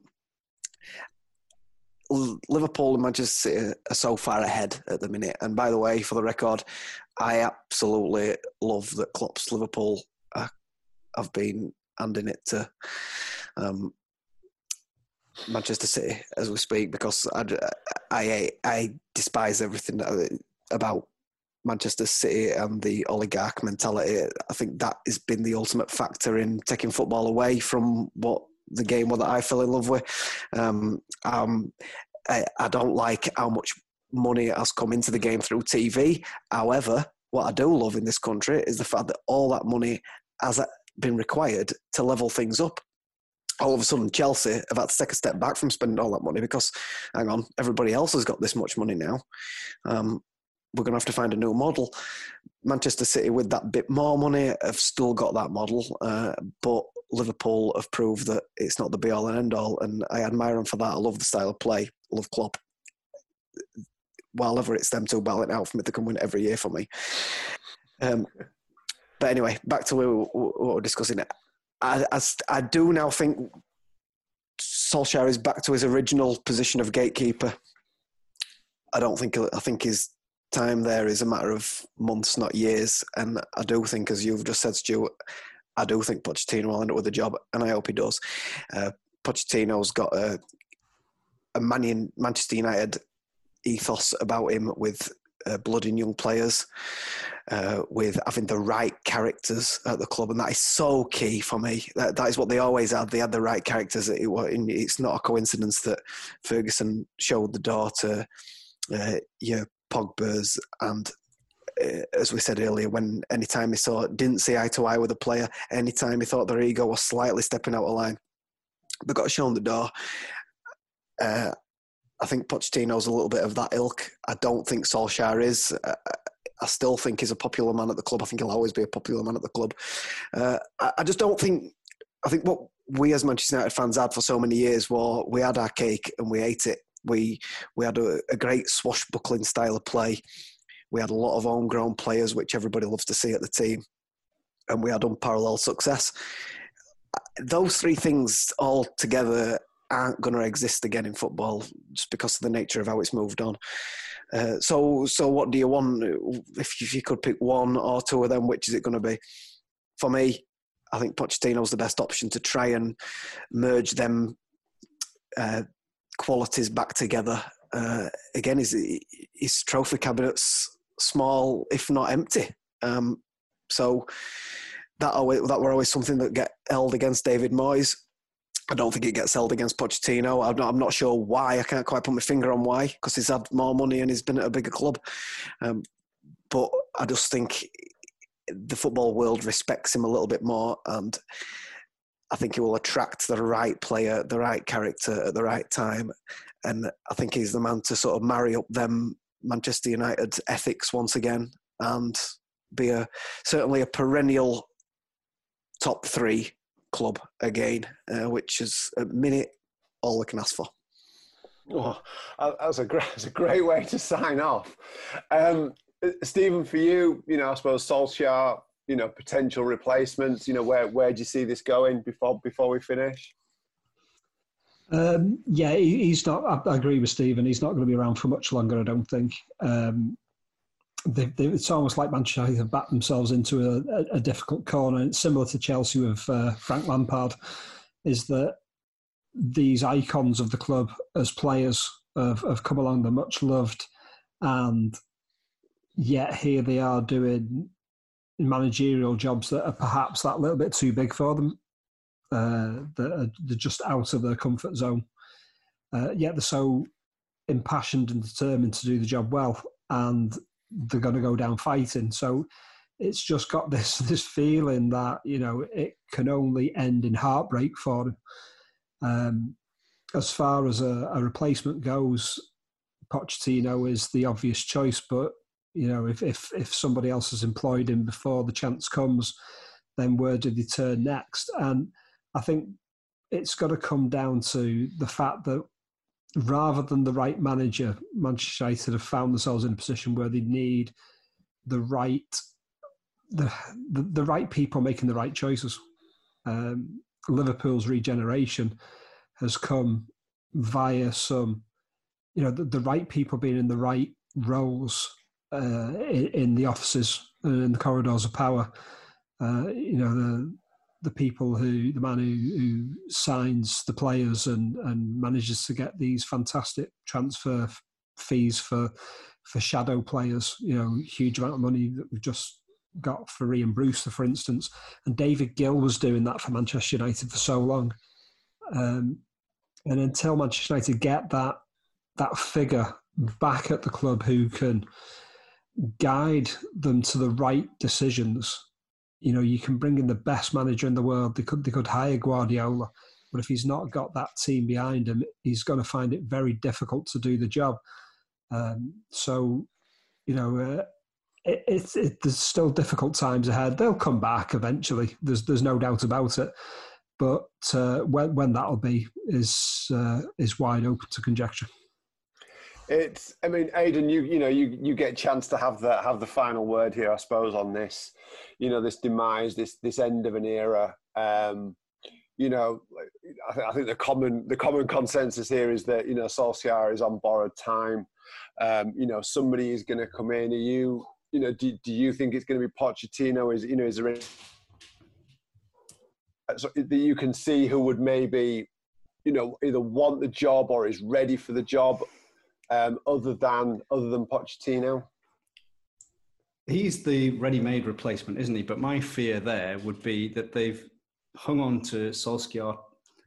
Liverpool and Manchester City are so far ahead at the minute. And by the way, for the record, I absolutely love that Klopp's Liverpool uh, have been handing it to um, Manchester City as we speak, because I, I, I despise everything about Manchester City and the oligarch mentality. I think that has been the ultimate factor in taking football away from what the game that I fell in love with. Um, um, I, I don't like how much money has come into the game through T V. However, what I do love in this country is the fact that all that money has been required to level things up. All of a sudden, Chelsea have had to take a step back from spending all that money because, hang on, everybody else has got this much money now. Um, we're going to have to find a new model. Manchester City, with that bit more money, have still got that model, uh, but Liverpool have proved that it's not the be-all and end-all, and I admire them for that. I love the style of play. I love Klopp. While ever it's them two battling out for me, they can win every year for me. Um, but anyway, back to what we what we're discussing. I, I, I do now think Solskjaer is back to his original position of gatekeeper. I don't think, I think his time there is a matter of months, not years. And I do think, as you've just said, Stuart, I do think Pochettino will end up with a job, and I hope he does. Uh, Pochettino's got a, a Man- Manchester United ethos about him, with uh, blooding young players, uh, with having the right characters at the club, and that is so key for me. That, that is what they always had. They had the right characters. It, it's not a coincidence that Ferguson showed the door to uh, your Pogba's, and uh, as we said earlier, when anytime he saw didn't see eye to eye with a player, anytime he thought their ego was slightly stepping out of line, they got shown the door. Uh, I think Pochettino's a little bit of that ilk. I don't think Solskjaer is. I still think he's a popular man at the club. I think he'll always be a popular man at the club. Uh, I just don't think... I think what we as Manchester United fans had for so many years was we had our cake and we ate it. We we had a, a great swashbuckling style of play. We had a lot of homegrown players, which everybody loves to see at the team. And we had unparalleled success. Those three things all together aren't going to exist again in football, just because of the nature of how it's moved on. Uh, so, so what do you want? If, if you could pick one or two of them, which is it going to be? For me, I think Pochettino's the best option to try and merge them uh, qualities back together. Uh, again, his, his trophy cabinet's small, if not empty. Um, so that always, that were always something that get held against David Moyes. I don't think it gets held against Pochettino. I'm not, I'm not sure why. I can't quite put my finger on why, because he's had more money and he's been at a bigger club. Um, but I just think the football world respects him a little bit more, and I think he will attract the right player, the right character at the right time. And I think he's the man to sort of marry up them Manchester United ethics once again and be a certainly a perennial top three club again, uh, which is a minute all we can ask for. Oh, that's a great, that's a great way to sign off. Um, Stephen, for you, you know, I suppose Solskjaer, you know, potential replacements. You know, where where do you see this going before before we finish? Um, yeah, he, he's not. I, I agree with Stephen. He's not going to be around for much longer, I don't think. Um, They, they, it's almost like Manchester United have backed themselves into a, a, a difficult corner. And it's similar to Chelsea with uh, Frank Lampard, is that these icons of the club as players have, have come along, they're much loved, and yet here they are doing managerial jobs that are perhaps that little bit too big for them. Uh, that are, they're just out of their comfort zone. Uh, yet they're so impassioned and determined to do the job well, and they're going to go down fighting. So it's just got this this feeling that, you know, it can only end in heartbreak for him. Um, as far as a, a replacement goes, Pochettino is the obvious choice, but You know, if, if, if somebody else has employed him before the chance comes, then where do they turn next? And I think it's got to come down to the fact that rather than the right manager, Manchester United have found themselves in a position where they need the right the the, the right people making the right choices. Um, Liverpool's regeneration has come via some, you know, the, the right people being in the right roles uh, in, in the offices and in the corridors of power. Uh, you know, the the people who, the man who, who signs the players and, and manages to get these fantastic transfer f- fees for for shadow players, you know, huge amount of money that we've just got for Ian Brewster, for instance. And David Gill was doing that for Manchester United for so long. Um, and until Manchester United get that that figure back at the club who can guide them to the right decisions, you know, you can bring in the best manager in the world. They could they could hire Guardiola, but if he's not got that team behind him, he's going to find it very difficult to do the job. Um, so, you know, uh, it, it, it, there's still difficult times ahead. They'll come back eventually. There's there's no doubt about it. But uh, when when that'll be is uh, is wide open to conjecture. It's, I mean, Aidan, you you know, you, you get a chance to have the have the final word here, I suppose, on this, you know, this demise, this this end of an era. Um, you know, I, th- I think the common the common consensus here is that, you know, Solskjaer is on borrowed time. Um, you know, somebody is going to come in. Are you, you know, do, do you think it's going to be Pochettino? Is, you know, is there any, so that you can see who would maybe, you know, either want the job or is ready for the job? Um, other than other than Pochettino? He's the ready-made replacement, isn't he? But my fear there would be that they've hung on to Solskjaer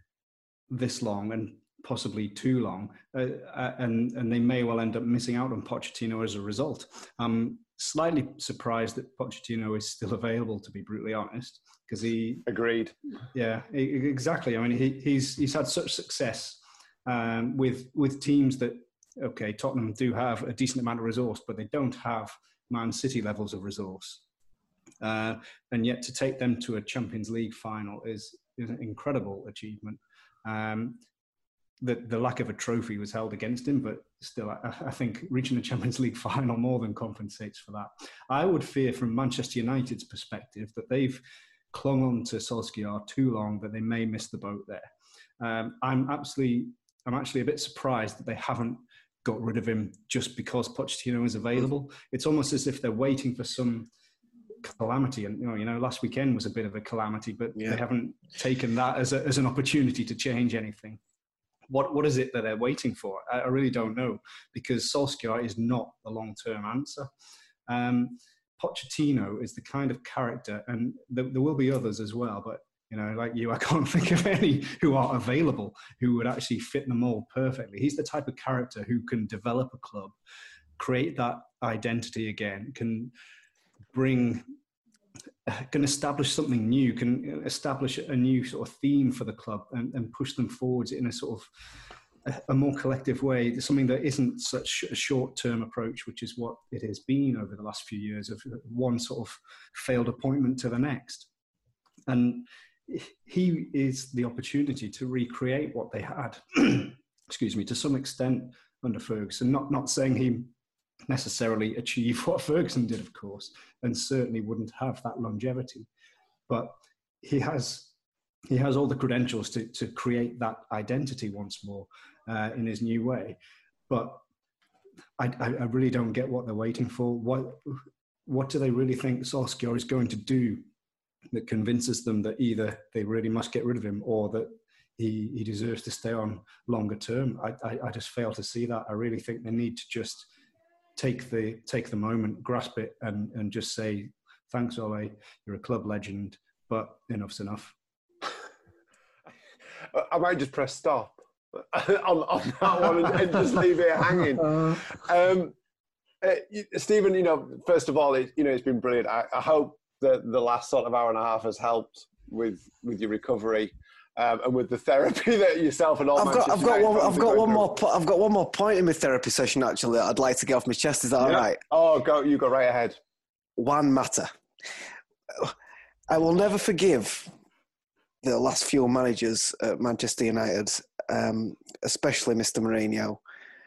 this long and possibly too long, uh, and and they may well end up missing out on Pochettino as a result. I'm slightly surprised that Pochettino is still available, to be brutally honest, because he agreed. Yeah, exactly. I mean, he, he's he's had such success um, with with teams that. Okay, Tottenham do have a decent amount of resource, but they don't have Man City levels of resource. Uh, and yet to take them to a Champions League final is, is an incredible achievement. Um, the, the lack of a trophy was held against him, but still, I, I think reaching the Champions League final more than compensates for that. I would fear from Manchester United's perspective that they've clung on to Solskjaer too long, that they may miss the boat there. Um, I'm absolutely, I'm actually a bit surprised that they haven't got rid of him just because Pochettino is available. It's almost as if they're waiting for some calamity. And, you know, you know, last weekend was a bit of a calamity, but yeah. They haven't taken that as a, as an opportunity to change anything. What What is it that they're waiting for? I, I really don't know, because Solskjaer is not the long-term answer. Um, Pochettino is the kind of character, and there, there will be others as well, but you know, like you, I can't think of any who are available who would actually fit the mold perfectly. He's the type of character who can develop a club, create that identity again, can bring, can establish something new, can establish a new sort of theme for the club and, and push them forwards in a sort of a, a more collective way, something that isn't such a short-term approach, which is what it has been over the last few years, of one sort of failed appointment to the next. And he is the opportunity to recreate what they had, excuse me, to some extent under Ferguson. Not not saying he necessarily achieved what Ferguson did, of course, and certainly wouldn't have that longevity. But he has he has all the credentials to to create that identity once more uh, in his new way. But I, I really don't get what they're waiting for. What what do they really think Solskjaer is going to do that convinces them that either they really must get rid of him or that he, he deserves to stay on longer term? I, I, I just fail to see that. I really think they need to just take the take the moment, grasp it, and, and just say, thanks, Ole, you're a club legend, but enough's enough. I might just press stop on, on that one and, and just leave it hanging. Um, uh, Stephen, you know, first of all, it, you know, it's been brilliant. I, I hope that the last sort of hour and a half has helped with with your recovery. um, and with the therapy that yourself and all I've got, Manchester I've got United one, fans I've are got going one through. more, po- I've got one more point in my therapy session actually that I'd like to get off my chest. Is that all Yeah. right? Oh, go, you go right ahead. Juan Mata. I will never forgive the last few managers at Manchester United, um, especially Mister Mourinho,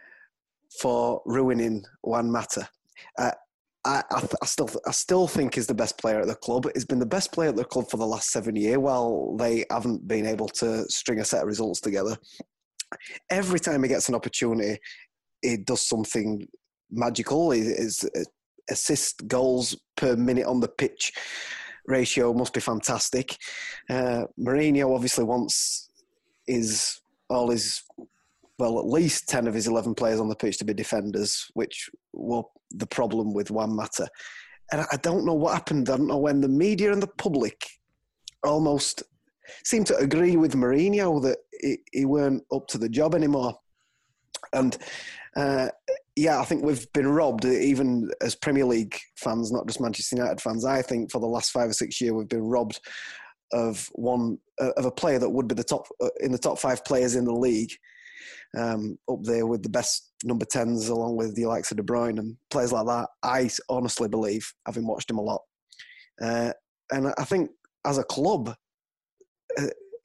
for ruining Juan Mata. Uh, I, I, I still, I still think he's the best player at the club. He's been the best player at the club for the last seven years, while they haven't been able to string a set of results together. Every time he gets an opportunity, he does something magical. His assist goals per minute on the pitch ratio must be fantastic. Uh, Mourinho obviously wants his all his well, at least ten of his eleven players on the pitch to be defenders, which were the problem with Juan Mata. And I don't know what happened. I don't know when the media and the public almost seemed to agree with Mourinho that he, he weren't up to the job anymore. And uh, yeah, I think we've been robbed, even as Premier League fans, not just Manchester United fans. I think for the last five or six years, we've been robbed of one of a player that would be the top in the top five players in the league. Um, up there with the best number tens, along with the likes of De Bruyne and players like that. I honestly believe, having watched him a lot, uh, and I think as a club, uh,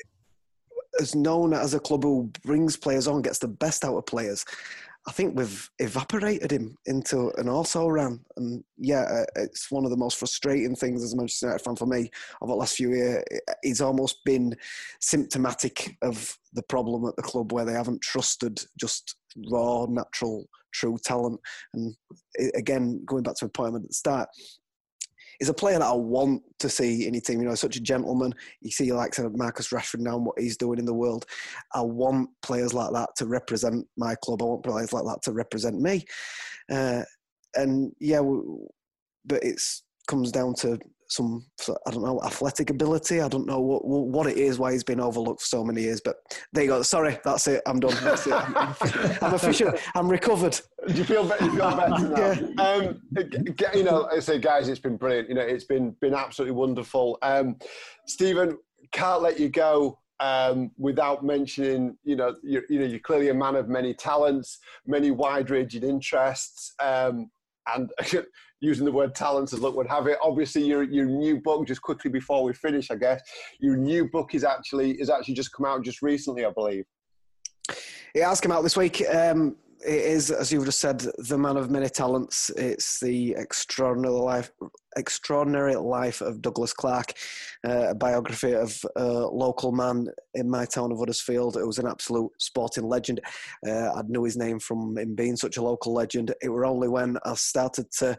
as known as a club who brings players on, gets the best out of players, I think we've evaporated him into an also-ran. And yeah, uh, it's one of the most frustrating things as a Manchester United fan for me over the last few years. He's almost been symptomatic of the problem at the club, where they haven't trusted just raw, natural, true talent. And again, going back to a point at the start, he's a player that I want to see in your team. You know, such a gentleman. You see, like Marcus Rashford now and what he's doing in the world. I want players like that to represent my club. I want players like that to represent me. Uh, and yeah, but it's comes down to some, I don't know, athletic ability. I don't know what what it is, why he's been overlooked for so many years. But there you go. Sorry, that's it. I'm done. That's it. I'm, I'm, I'm official. I'm recovered. Do you feel better? You feel better now? Yeah. Um, you know, I say, guys, it's been brilliant. You know, it's been been absolutely wonderful. Um, Stephen, can't let you go um, without mentioning. You know, you're, you know, you're clearly a man of many talents, many wide-ranging interests, um, and using the word talents as luck would have it. Obviously, your your new book, just quickly before we finish, I guess, your new book is actually is actually just come out just recently, I believe. It has come out this week. Um, it is, as you've just said, The Man of Many Talents. It's the extraordinary life, extraordinary life of Douglas Clark, uh, a biography of a local man in my town of Huddersfield. It was an absolute sporting legend. Uh, I knew his name from him being such a local legend. It were only when I started to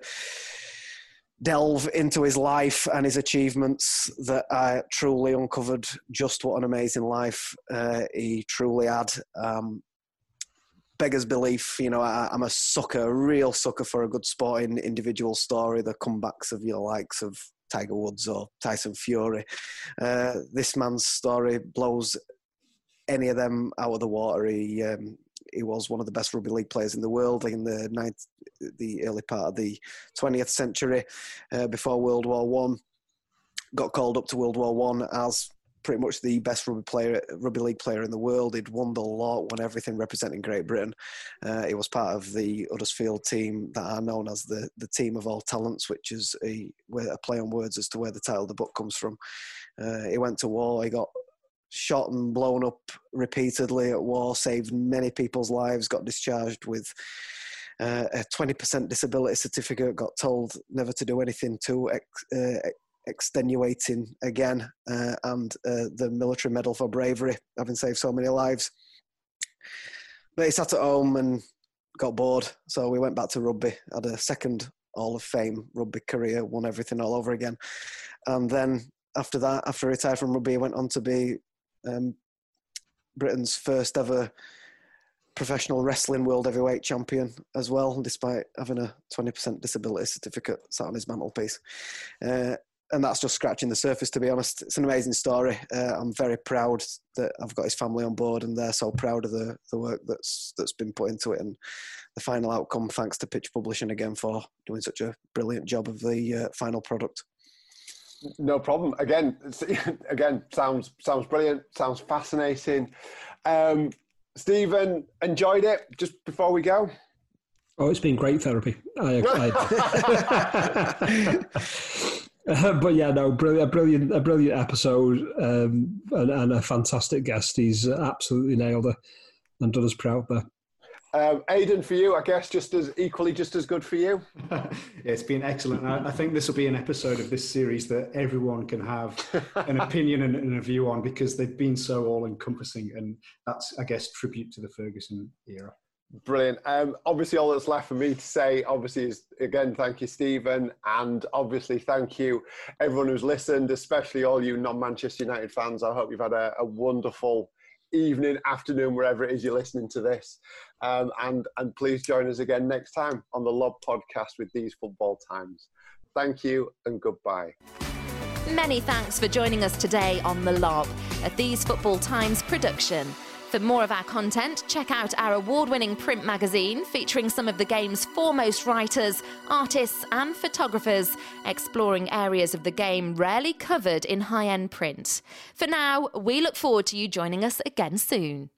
delve into his life and his achievements that I truly uncovered just what an amazing life uh, he truly had. Um, beggars belief, you know, I, I'm a sucker, a real sucker for a good sporting individual story, the comebacks of your likes of Tiger Woods or Tyson Fury. Uh, this man's story blows any of them out of the water. He um, he was one of the best rugby league players in the world in the ninth, the early part of the twentieth century, uh, before World War One. Got called up to World War One as pretty much the best rugby player, rugby league player in the world. He'd won the lot, won everything representing Great Britain. Uh, he was part of the Huddersfield team that are known as the, the team of all talents, which is a, a play on words as to where the title of the book comes from. Uh, he went to war. He got shot and blown up repeatedly at war, saved many people's lives, got discharged with uh, a twenty percent disability certificate, got told never to do anything too ex- uh, extenuating again, uh, and uh, the military medal for bravery, having saved so many lives. But he sat at home and got bored, so we went back to rugby, had a second Hall of Fame rugby career, won everything all over again. And then after that, after he retired from rugby, he went on to be um, Britain's first ever professional wrestling world heavyweight champion as well, despite having a twenty percent disability certificate sat on his mantelpiece. Uh, And that's just scratching the surface, to be honest. It's an amazing story. Uh, I'm very proud that I've got his family on board, and they're so proud of the, the work that's that's been put into it. And the final outcome, thanks to Pitch Publishing again for doing such a brilliant job of the uh, final product. No problem. Again, again, sounds sounds brilliant. Sounds fascinating. Um, Stephen, enjoyed it. Just before we go. Oh, it's been great therapy. I, I, uh, but yeah, no, brilliant, a brilliant, a brilliant episode, um, and, and a fantastic guest. He's absolutely nailed it and done us proud there. Um, Aidan, for you, I guess, just as equally, just as good for you. Yeah, it's been excellent. I, I think this will be an episode of this series that everyone can have an opinion and, and a view on, because they've been so all-encompassing, and that's, I guess, tribute to the Ferguson era. Brilliant. Um, obviously, all that's left for me to say, obviously, is again, thank you, Stephen, and obviously, thank you, everyone who's listened, especially all you non-Manchester United fans. I hope you've had a, a wonderful evening, afternoon, wherever it is you're listening to this. Um, and, and please join us again next time on the Lob Podcast with These Football Times. Thank you and goodbye. Many thanks for joining us today on The Lob, a These Football Times production. For more of our content, check out our award-winning print magazine featuring some of the game's foremost writers, artists and photographers, exploring areas of the game rarely covered in high-end print. For now, we look forward to you joining us again soon.